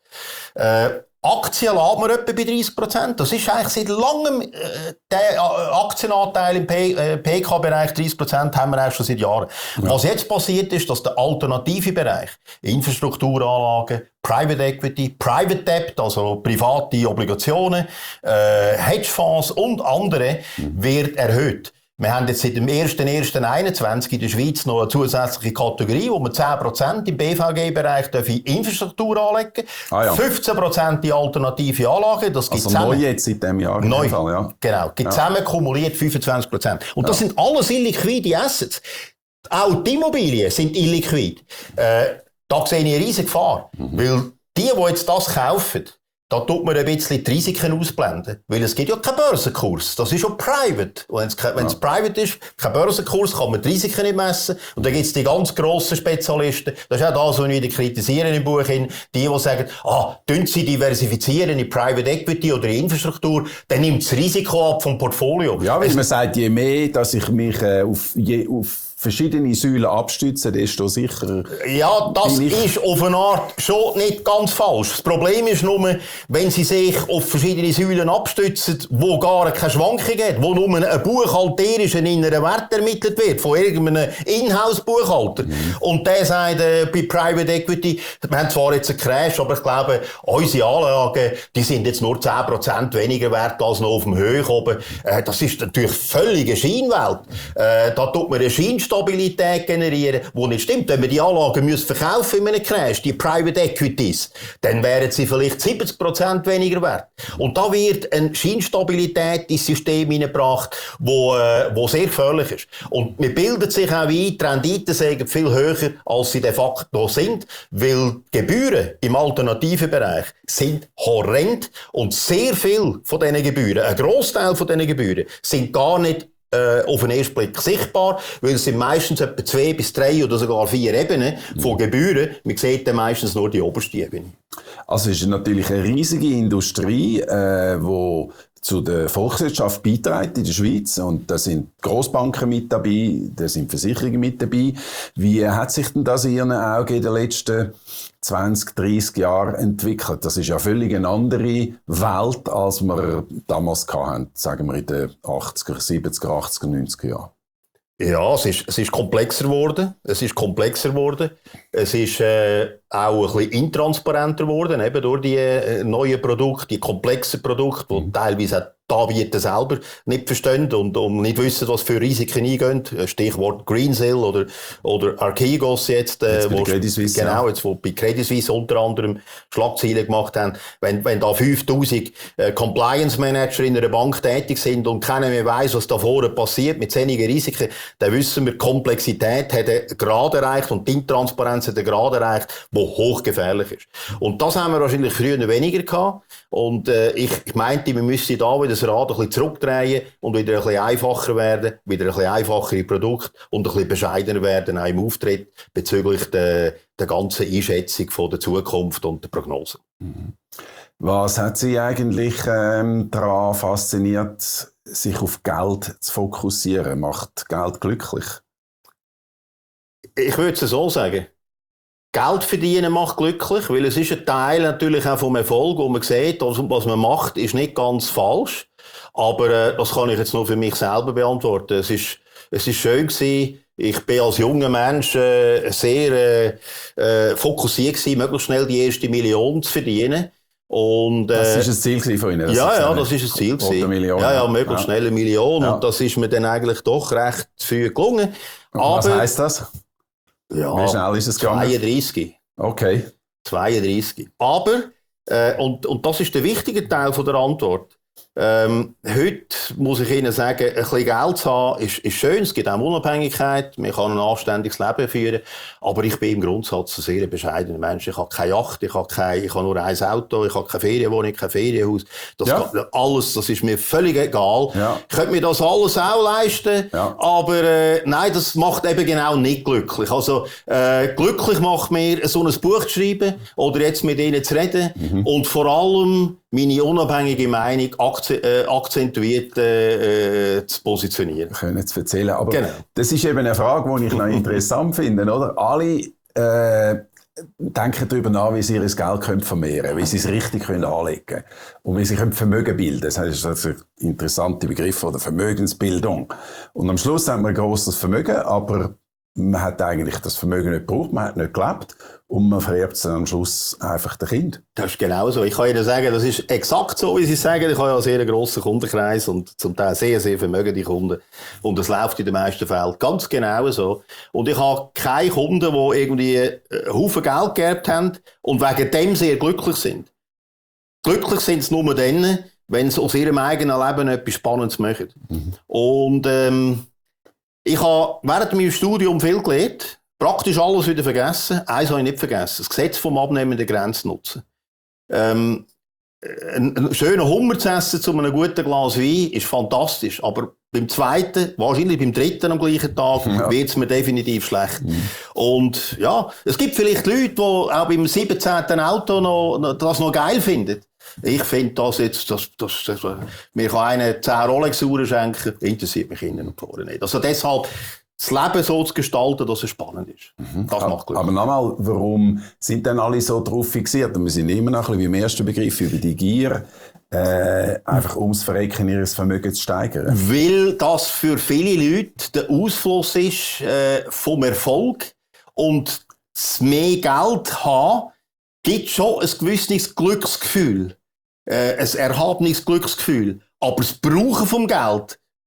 Aktien lässt man etwa bei 30%. Das ist eigentlich seit langem, der Aktienanteil im PK-Bereich 30% haben wir eigentlich schon seit Jahren. Ja. Was jetzt passiert ist, dass der alternative Bereich, Infrastrukturanlagen, Private Equity, Private Debt, also private Obligationen, Hedgefonds und andere, wird erhöht. Wir haben jetzt seit dem 1.1.21 in der Schweiz noch eine zusätzliche Kategorie, wo man 10% im BVG-Bereich in Infrastruktur anlegen darf, 15% in alternative Anlagen. Das gibt also neu jetzt seit diesem Jahr. Neu, Fall, ja. Genau. Gibt zusammen kumuliert 25%. Und das sind alles illiquide Assets. Auch die Immobilien sind illiquid. Da sehe ich eine riesige Gefahr. Weil die jetzt das kaufen, da tut man ein bisschen die Risiken ausblenden. Weil es gibt ja keinen Börsenkurs. Das ist ja private. Und wenn es private ist, kein Börsenkurs, kann man die Risiken nicht messen. Und dann gibt es die ganz grossen Spezialisten. Das ist auch das, was wir wieder kritisieren im Buch. Die sagen, tun Sie diversifizieren in Private Equity oder in Infrastruktur, dann nimmt das Risiko ab vom Portfolio. Ja, weil man sagt, je mehr, dass ich mich auf verschiedene Säulen abstützen, desto sicherer. Ja, das ist auf eine Art schon nicht ganz falsch. Das Problem ist nur, wenn Sie sich auf verschiedene Säulen abstützen, wo gar keine Schwankung gibt, wo nur ein buchhalterischen inneren Wert ermittelt wird, von irgendeinem Inhouse-Buchhalter. Und der sagt bei Private Equity, wir haben zwar jetzt einen Crash, aber ich glaube, unsere Anlagen, die sind jetzt nur 10% weniger wert als noch auf dem Höhe oben. Das ist natürlich völlige Scheinwelt. Da tut man eine Scheinstrategie Instabilität generieren, die nicht stimmt. Wenn wir die Anlagen verkaufen in einem Crash, die Private Equities, dann wären sie vielleicht 70% weniger wert. Und da wird eine Scheinstabilität ins System hineingebracht, wo sehr gefährlich ist. Und man bildet sich auch ein, die Renditen sind viel höher, als sie de facto sind, weil die Gebühren im alternativen Bereich sind horrend und sehr viel von diesen Gebühren, ein Grossteil von diesen Gebühren, sind gar nicht auf den ersten Blick sichtbar, weil es sind meistens etwa 2 bis 3 oder sogar 4 Ebenen von Gebühren. Man sieht dann meistens nur die oberste Ebene. Also es ist natürlich eine riesige Industrie, die zu der Volkswirtschaft beiträgt in der Schweiz. Und da sind Grossbanken mit dabei, da sind Versicherungen mit dabei. Wie hat sich denn das in Ihren Augen in den letzten 20, 30 Jahren entwickelt? Das ist ja völlig eine andere Welt, als wir damals hatten, sagen wir in den 80er, 70er, 80er, 90er Jahren. Ja, es ist komplexer geworden. Es ist auch ein bisschen intransparenter geworden, eben durch die neuen Produkte, die komplexen Produkte, die teilweise auch die Anbieter selber nicht verstehen und nicht wissen, was für Risiken eingehen. Stichwort Greensill oder Archegos jetzt bei Credit Suisse, genau, jetzt, wo bei Credit Suisse unter anderem Schlagzeilen gemacht haben. Wenn da 5000 Compliance Manager in einer Bank tätig sind und keiner mehr weiss, was da vorne passiert mit solchen Risiken, dann wissen wir, die Komplexität hat einen Grad erreicht und die Intransparenz hat einen Grad erreicht, der hochgefährlich ist. Und das haben wir wahrscheinlich früher weniger gehabt. Und ich meinte, wir müssen da wieder das Rad ein bisschen zurückdrehen und wieder ein bisschen einfacher werden, wieder ein bisschen einfachere Produkte und ein bisschen bescheidener werden auch im Auftritt bezüglich der ganzen Einschätzung von der Zukunft und der Prognose. Was hat Sie eigentlich daran fasziniert, sich auf Geld zu fokussieren? Macht Geld glücklich? Ich würde es so sagen. Geld verdienen macht glücklich, weil es ist ein Teil natürlich auch vom Erfolg, wo man sieht, was man macht, ist nicht ganz falsch. Aber das kann ich jetzt nur für mich selber beantworten. Es ist schön gewesen. Ich bin als junger Mensch sehr fokussiert gewesen, möglichst schnell die erste Million zu verdienen. Und, das ist ein Ziel von Ihnen? Ja, das ist ein Ziel gewesen. Ja, möglichst schnell eine Million. Ja. Und das ist mir dann eigentlich doch recht früh gelungen. Aber, was heisst das? Ja, wie schnell ist es gegangen? 32. Okay. 32. Aber, und das ist der wichtige Teil von der Antwort. Heute muss ich Ihnen sagen, ein bisschen Geld zu haben, ist schön. Es gibt auch Unabhängigkeit. Man kann ein anständiges Leben führen. Aber ich bin im Grundsatz ein sehr bescheidener Mensch. Ich habe keine Yacht, ich habe nur ein Auto, ich habe keine Ferienwohnung, kein Ferienhaus. Alles, das ist mir völlig egal. Ja. Ich könnte mir das alles auch leisten. Ja. Aber, nein, das macht eben genau nicht glücklich. Also, glücklich macht mir, so ein Buch zu schreiben oder jetzt mit Ihnen zu reden. Und vor allem meine unabhängige Meinung akzentuiert zu positionieren. Können zu erzählen. Aber genau. Das ist eben eine Frage, die ich noch interessant finde, oder? Alle denken darüber nach, wie sie ihr Geld vermehren können, wie sie es richtig anlegen können und wie sie Vermögen bilden können. Das heißt, das ist ein interessanter Begriff von der Vermögensbildung. Und am Schluss hat man ein grosses Vermögen, aber man hat eigentlich das Vermögen nicht gebraucht, man hat nicht gelebt und man vererbt es dann am Schluss einfach den Kind. Das ist genau so. Ich kann Ihnen sagen, das ist exakt so, wie Sie sagen. Ich habe ja einen sehr grossen Kundenkreis und zum Teil sehr, sehr vermögende Kunden. Und das läuft in den meisten Fällen ganz genau so. Und ich habe keine Kunden, die irgendwie einen Haufen Geld geerbt haben und wegen dem sehr glücklich sind. Glücklich sind sie nur dann, wenn sie aus ihrem eigenen Leben etwas Spannendes machen. Und ich habe während meinem Studium viel gelernt, praktisch alles wieder vergessen. Eins habe ich nicht vergessen, das Gesetz vom abnehmenden Grenznutzen. Einen schönen Hummer zu essen zu einem guten Glas Wein ist fantastisch, aber beim zweiten, wahrscheinlich beim dritten am gleichen Tag, wird es mir definitiv schlecht. Und ja, es gibt vielleicht Leute, die auch beim 17. Auto das noch geil finden. Ich finde das jetzt, mir kann einer 10 Rolex-Uhren schenken, interessiert mich innen und vorne nicht. Also deshalb, das Leben so zu gestalten, dass es spannend ist. Das macht Glück. Aber nochmal, warum sind denn alle so drauf fixiert? Und wir sind immer noch ein bisschen wie im ersten Begriff über die Gier, einfach ums Verrecken ihres Vermögens zu steigern. Weil das für viele Leute der Ausfluss ist vom Erfolg und das mehr Geld haben, gibt schon ein gewisses Glücksgefühl. Ein erhabenes Glücksgefühl. Aber das Brauchen vom Geld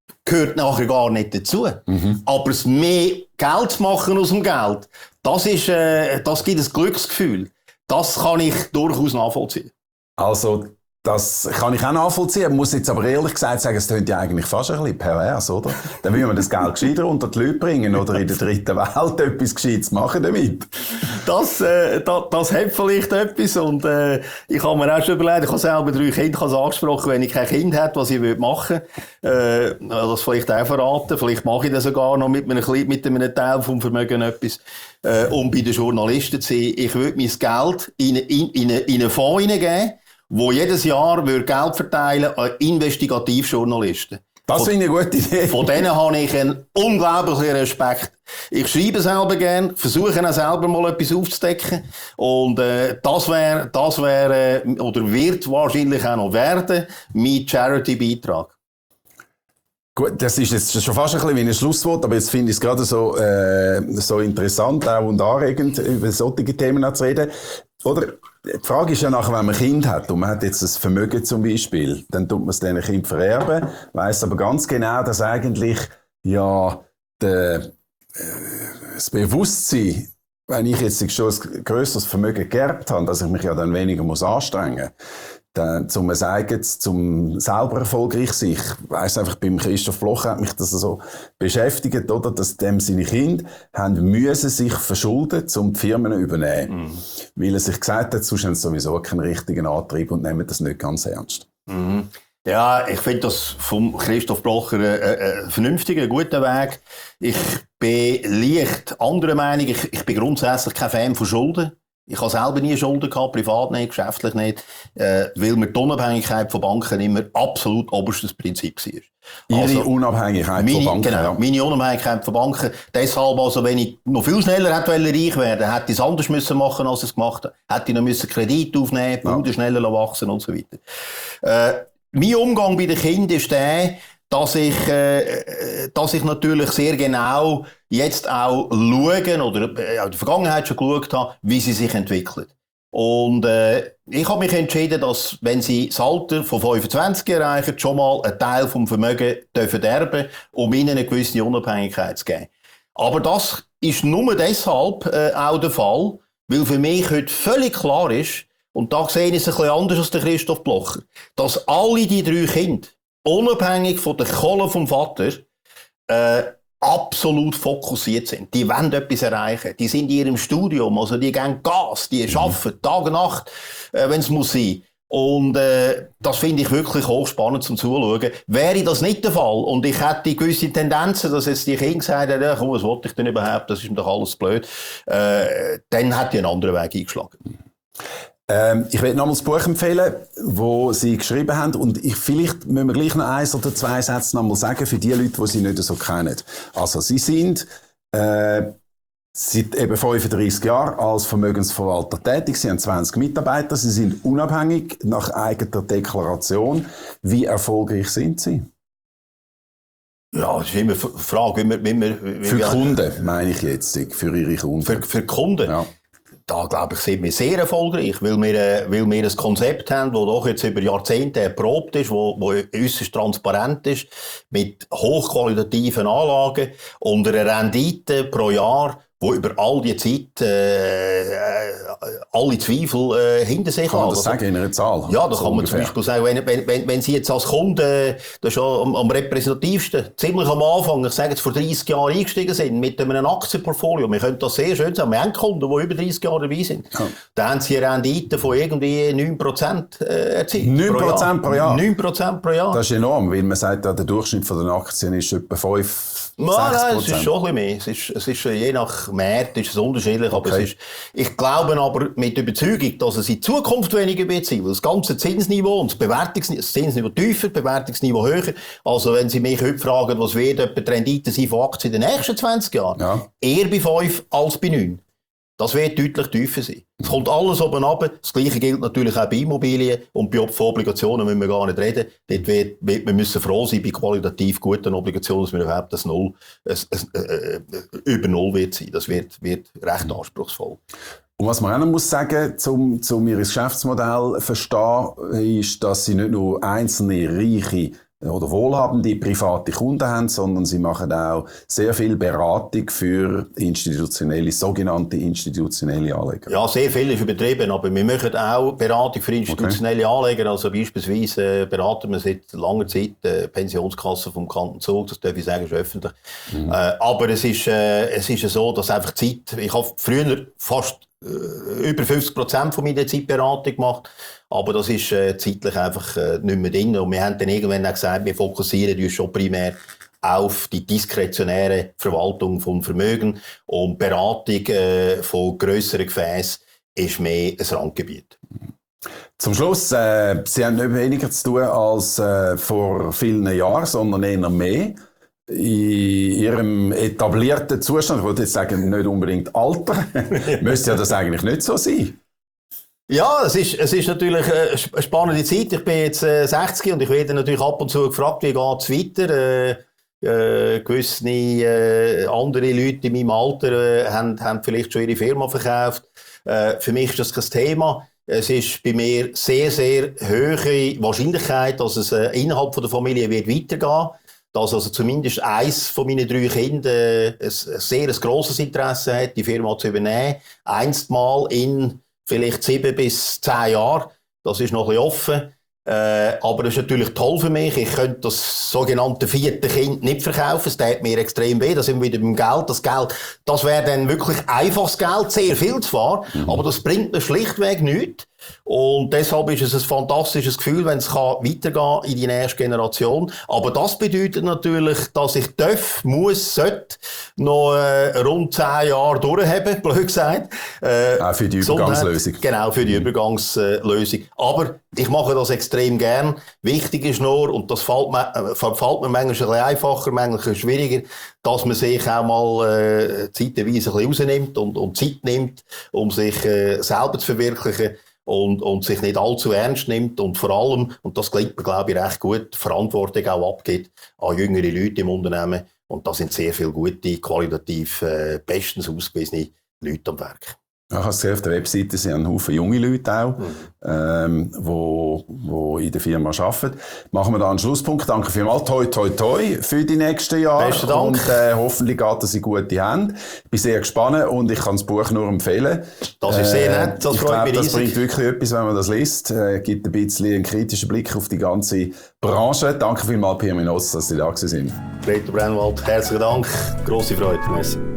gehört nachher gar nicht dazu. Aber es mehr Geld zu machen aus dem Geld, das gibt ein Glücksgefühl. Das kann ich durchaus nachvollziehen. Also, das kann ich auch nachvollziehen. Ich muss jetzt aber ehrlich gesagt sagen, es klingt ja eigentlich fast ein bisschen pervers, oder? Dann will man das Geld gescheiter unter die Leute bringen oder in der dritten Welt etwas Gescheites machen damit. Das hat vielleicht etwas und ich habe mir auch schon überlegt, ich habe selber 3 Kinder, ich habe es angesprochen, wenn ich kein Kind hätte, was ich machen würde, das vielleicht auch verraten, vielleicht mache ich das sogar noch mit einem Teil vom Vermögen etwas, um bei den Journalisten zu sein. Ich würde mein Geld in einen Fonds hineingeben, wo jedes Jahr Geld verteilen an Investigativjournalisten. Das finde ich eine gute Idee. Von denen habe ich einen unglaublichen Respekt. Ich schreibe selber gern, versuche auch selber mal etwas aufzudecken. Und das wäre oder wird wahrscheinlich auch noch werden, mein Charity-Beitrag. Gut, das ist jetzt schon fast ein bisschen wie ein Schlusswort, aber jetzt finde ich es gerade so interessant auch und anregend, über solche Themen zu reden. Oder? Die Frage ist ja nachher, wenn man ein Kind hat und man hat jetzt ein Vermögen zum Beispiel, dann tut man es diesen Kind vererben, weiss aber ganz genau, dass eigentlich ja das Bewusstsein, wenn ich jetzt schon ein grösseres Vermögen geerbt habe, dass ich mich ja dann weniger anstrengen muss, dann, zum selber erfolgreich sein. Ich weiss einfach, beim Christoph Bloch hat mich das so beschäftigt, oder? Dass seine Kinder müssen sich verschulden, um die Firmen zu übernehmen. Weil er sich gesagt hat, sonst haben sie sowieso keinen richtigen Antrieb und nehmen das nicht ganz ernst. Ja, ich finde das vom Christoph Blocher ein vernünftiger, guter Weg. Ich bin leicht anderer Meinung. Ich bin grundsätzlich kein Fan von Schulden. Ich habe selber nie Schulden gehabt, privat nicht, geschäftlich nicht, weil mir die Unabhängigkeit von Banken immer absolut oberstes Prinzip war. Ihre Unabhängigkeit von Banken? Genau, meine Unabhängigkeit von Banken. Deshalb, also, wenn ich noch viel schneller hätte reich werden, hätte ich es anders müssen machen, als ich es gemacht habe. Hätte ich noch Kredit aufnehmen müssen, Bude schneller wachsen und so weiter. Mein Umgang bei den Kindern ist der, dass ich natürlich sehr genau jetzt auch schauen oder in der Vergangenheit schon geschaut habe, wie sie sich entwickeln. Und ich habe mich entschieden, dass, wenn sie das Alter von 25 erreichen, schon mal einen Teil vom Vermögen dürfen erben, um ihnen eine gewisse Unabhängigkeit zu geben. Aber das ist nur deshalb auch der Fall, weil für mich heute völlig klar ist, und da sehe ich es ein bisschen anders als der Christoph Blocher, dass alle die 3 Kinder, unabhängig von der Kohle vom Vater, absolut fokussiert sind. Die wollen etwas erreichen. Die sind in ihrem Studium, also die geben Gas, die arbeiten Tag und Nacht, wenn es muss sein. Und das finde ich wirklich hochspannend zum Zuschauen. Wäre das nicht der Fall und ich hätte gewisse Tendenzen, dass jetzt die Kinder gesagt haben, ja, komm, was wollte ich denn überhaupt, das ist mir doch alles blöd, dann hätte ich einen anderen Weg eingeschlagen. Ich will nochmal das Buch empfehlen, das Sie geschrieben haben. Und vielleicht müssen wir gleich noch 1 oder 2 Sätze nochmal sagen für die Leute, die Sie nicht so kennen. Also, Sie sind seit eben 35 Jahren als Vermögensverwalter tätig. Sie haben 20 Mitarbeiter. Sie sind unabhängig nach eigener Deklaration. Wie erfolgreich sind Sie? Ja, das ist immer eine Frage, für Kunden, meine ich jetzt. Für Ihre Kunden. Für Kunden? Ja. Da, glaube ich, sind wir sehr erfolgreich, weil wir ein Konzept haben, das doch jetzt über Jahrzehnte erprobt ist, wo äußerst transparent ist, mit hochqualitativen Anlagen und einer Rendite pro Jahr, die über all die Zeit alle Zweifel hinter sich kann man das sagen in einer Zahl? Ja, da kann man zum Beispiel sagen, wenn Sie jetzt als Kunde, das ist schon am repräsentativsten, ziemlich am Anfang, ich sage jetzt vor 30 Jahren eingestiegen sind, mit einem Aktienportfolio, wir können das sehr schön sagen, wir haben Kunden, die über 30 Jahre dabei sind, da haben sie eine Rendite von irgendwie 9% erzielt. 9% pro Jahr? 9% pro Jahr. Das ist enorm, weil man sagt, der Durchschnitt von den Aktien ist etwa 5%. Nein, es ist schon ein bisschen mehr. Es ist je nach Markt ist es unterschiedlich, aber ich glaube aber mit Überzeugung, dass es in Zukunft weniger wird sein, weil das ganze Zinsniveau und das Zinsniveau tiefer, das Bewertungsniveau höher. Also wenn Sie mich heute fragen, was wird etwa die Rendite sein von Aktien in den nächsten 20 Jahren? Eher bei 5 als bei 9. Das wird deutlich tiefer sein. Es kommt alles oben runter. Das Gleiche gilt natürlich auch bei Immobilien und bei Obligationen müssen wir gar nicht reden. Dort wird man müssen froh sein bei qualitativ guten Obligationen, dass wir überhaupt über Null wird sein. Das wird recht anspruchsvoll. Und was man auch noch muss sagen, um ihr Geschäftsmodell zu verstehen, ist, dass sie nicht nur einzelne reiche oder wohlhabende private Kunden haben, sondern sie machen auch sehr viel Beratung für sogenannte institutionelle Anleger. Ja, sehr viel ist übertrieben, aber wir machen auch Beratung für institutionelle Anleger. Also beispielsweise beraten wir seit langer Zeit die Pensionskasse vom Kanton Zug, das darf ich sagen, ist öffentlich. Aber es ist so, dass einfach Zeit, ich habe früher fast über 50% von meiner Zeit Beratung gemacht, aber das ist zeitlich einfach nicht mehr drin. Und wir haben dann irgendwann auch gesagt, wir fokussieren uns schon primär auf die diskretionäre Verwaltung von Vermögen und Beratung von grösseren Gefäßen ist mehr ein Randgebiet. Zum Schluss, Sie haben nicht weniger zu tun als vor vielen Jahren, sondern eher mehr. In Ihrem etablierten Zustand, ich würde jetzt sagen, nicht unbedingt Alter, müsste ja das eigentlich nicht so sein. Ja, es ist natürlich eine spannende Zeit. Ich bin jetzt 60 und ich werde natürlich ab und zu gefragt, wie geht es weiter. Gewisse andere Leute in meinem Alter haben vielleicht schon ihre Firma verkauft. Für mich ist das kein Thema. Es ist bei mir sehr, sehr hohe Wahrscheinlichkeit, dass es innerhalb der Familie wird weitergehen. Dass also zumindest eins von meinen 3 Kindern ein sehr grosses Interesse hat, die Firma zu übernehmen. Einstmal in vielleicht 7 bis 10 Jahren. Das ist noch ein bisschen offen. Aber das ist natürlich toll für mich. Ich könnte das sogenannte 4. Kind nicht verkaufen. Es tut mir extrem weh. Da sind wir wieder beim Geld. Das wäre dann wirklich einfaches Geld, sehr viel zwar, aber das bringt mir schlichtweg nichts. Und deshalb ist es ein fantastisches Gefühl, wenn es weitergehen in die nächste Generation. Aber das bedeutet natürlich, dass ich sollte noch rund 10 Jahre durchhaben, blöd gesagt. Auch für die Übergangslösung. Genau, für die Übergangslösung. Aber ich mache das extrem gern. Wichtig ist nur, und das fällt mir manchmal ein bisschen einfacher, manchmal ein bisschen schwieriger, dass man sich auch mal zeitweise ein bisschen rausnimmt und Zeit nimmt, um sich selber zu verwirklichen. Und sich nicht allzu ernst nimmt und vor allem, und das klingt mir, glaube ich, recht gut, Verantwortung auch abgibt an jüngere Leute im Unternehmen. Und da sind sehr viele gute, qualitativ bestens ausgewiesene Leute am Werk. Ich habe gesehen, auf der Webseite sind ein Haufen junge Leute auch, die in der Firma arbeiten. Machen wir da einen Schlusspunkt. Danke vielmals. Toi, toi, toi für die nächsten Jahre. Besten Dank. Und hoffentlich geht das in gute Hände. Ich bin sehr gespannt und ich kann das Buch nur empfehlen. Das ist sehr nett. Das freut mich riesig. Das bringt wirklich etwas, wenn man das liest. Gibt ein bisschen einen kritischen Blick auf die ganze Branche. Danke vielmals, Pierre Minotz, dass Sie da sind. Reto Brennwald, herzlichen Dank. Grosse Freude. Merci.